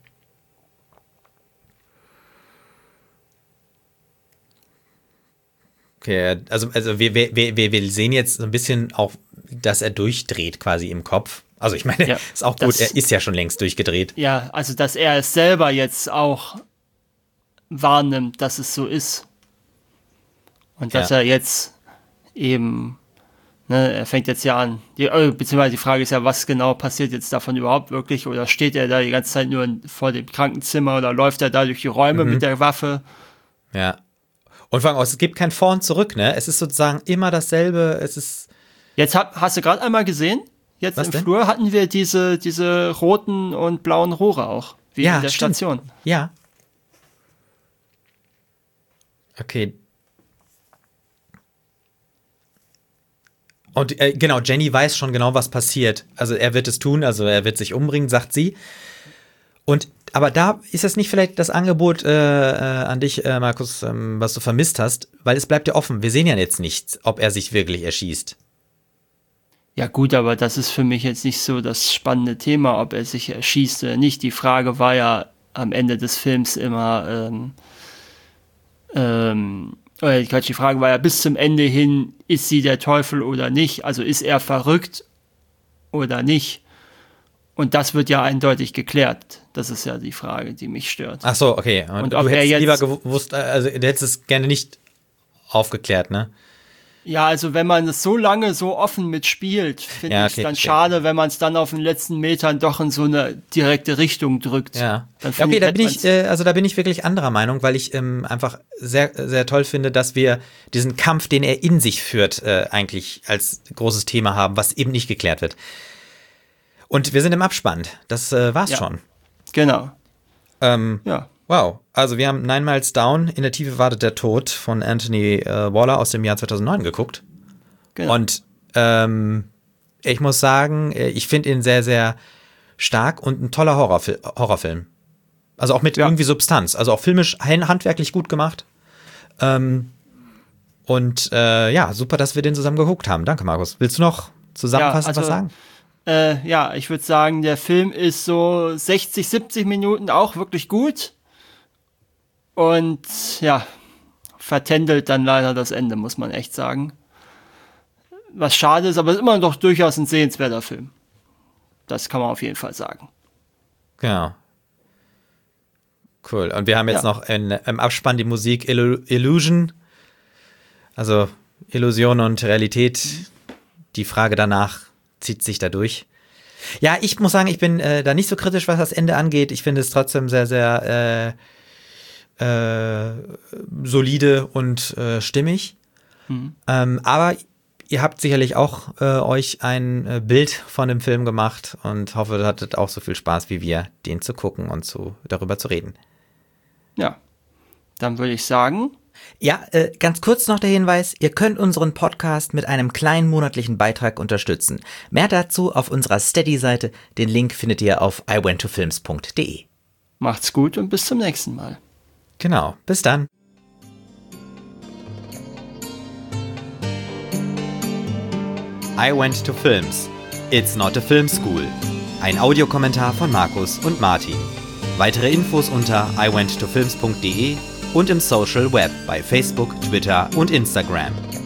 S3: Okay, also, also wir, wir, wir, wir sehen jetzt so ein bisschen auch, dass er durchdreht quasi im Kopf. Also ich meine,
S2: Ja,
S3: ist auch
S2: das-
S3: gut, er ist ja schon längst durchgedreht.
S2: Ja, also dass er es selber jetzt auch wahrnimmt, dass es so ist. Und dass
S3: Ja.
S2: er jetzt eben, ne, er fängt jetzt ja an, die, äh, beziehungsweise die Frage ist ja, was genau passiert jetzt davon überhaupt wirklich, oder steht er da die ganze Zeit nur in, vor dem Krankenzimmer oder läuft er da durch die Räume
S3: Mhm.
S2: mit der Waffe?
S3: Ja. Und vor allem auch, es gibt kein Vor und Zurück, ne? Es ist sozusagen immer dasselbe, es ist,
S2: Jetzt hab, hast du gerade einmal gesehen, jetzt
S3: Was
S2: im
S3: denn?
S2: Flur hatten wir diese, diese roten und blauen Rohre auch, wie
S3: Ja,
S2: in der
S3: stimmt.
S2: Station.
S3: ja. Okay. Und äh, genau, Jenny weiß schon genau, was passiert. Also er wird es tun, also er wird sich umbringen, sagt sie. Und aber da ist das nicht vielleicht das Angebot äh, äh, an dich, äh, Markus, ähm, was du vermisst hast, weil es bleibt ja offen. Wir sehen ja jetzt nicht, ob er sich wirklich erschießt.
S2: Ja gut, aber das ist für mich jetzt nicht so das spannende Thema, ob er sich erschießt oder nicht. Die Frage war ja am Ende des Films immer, ähm, ähm, oder Quatsch, die Frage war ja bis zum Ende hin, ist sie der Teufel oder nicht? Also ist er verrückt oder nicht? Und das wird ja eindeutig geklärt. Das ist ja die Frage, die mich stört.
S3: Ach so, okay. Und,
S2: Und
S3: du
S2: ob er
S3: hättest
S2: jetzt-
S3: lieber gewusst, äh, also du hättest es gerne nicht aufgeklärt, ne?
S2: Ja, also wenn man es so lange so offen mitspielt, finde
S3: Ja,
S2: ich es
S3: okay,
S2: dann
S3: verstehe.
S2: schade, wenn man es dann auf den letzten Metern doch in so eine direkte Richtung drückt.
S3: Ja.
S2: Dann
S3: Ja,
S2: finde
S3: okay, da
S2: hätte
S3: bin ich,
S2: man's-
S3: äh, also da bin ich wirklich anderer Meinung, weil ich ähm, einfach sehr, sehr toll finde, dass wir diesen Kampf, den er in sich führt, äh, eigentlich als großes Thema haben, was eben nicht geklärt wird. Und wir sind im Abspann. Das äh, war's
S2: Ja.
S3: schon.
S2: Genau.
S3: Ähm,
S2: Ja.
S3: wow. Also wir haben Nine Miles Down, In der Tiefe wartet der Tod von Anthony äh, Waller aus dem Jahr zweitausendneun geguckt.
S2: Genau.
S3: Und ähm, ich muss sagen, äh, ich finde ihn sehr, sehr stark und ein toller Horrorfil Horrorfilm. Also auch mit
S2: Ja.
S3: irgendwie Substanz. Also auch filmisch, hand- handwerklich gut gemacht. Ähm, und äh, ja, super, dass wir den zusammen geguckt haben. Danke, Markus. Willst du noch zusammenfassend
S2: Ja, also-
S3: was sagen?
S2: Äh, ja, ich würde sagen, der Film ist so sechzig, siebzig Minuten auch wirklich gut. Und ja, vertändelt dann leider das Ende, muss man echt sagen. Was schade ist, aber es ist immer noch durchaus ein sehenswerter Film. Das kann man auf jeden Fall sagen.
S3: Genau. Cool. Und wir haben jetzt
S2: Ja.
S3: noch in, im Abspann die Musik Illu Illusion. Also Illusion und Realität. Die Frage danach zieht sich da durch. Ja, ich muss sagen, ich bin äh, da nicht so kritisch, was das Ende angeht. Ich finde es trotzdem sehr, sehr äh, äh, solide und äh, stimmig.
S2: Mhm.
S3: Ähm, aber ihr habt sicherlich auch äh, euch ein äh, Bild von dem Film gemacht und hoffe, ihr hattet auch so viel Spaß wie wir, den zu gucken und zu, darüber zu reden.
S2: Ja, dann würde ich sagen,
S3: Ja, äh, ganz kurz noch der Hinweis, ihr könnt unseren Podcast mit einem kleinen monatlichen Beitrag unterstützen. Mehr dazu auf unserer Steady-Seite. Den Link findet ihr auf i went to films punkt de.
S2: macht's gut und bis zum nächsten Mal.
S3: Genau, bis dann.
S1: I Went to Films. It's not a film school. Ein Audiokommentar von Markus und Martin. Weitere Infos unter i went to films punkt de und im Social Web bei Facebook, Twitter und Instagram.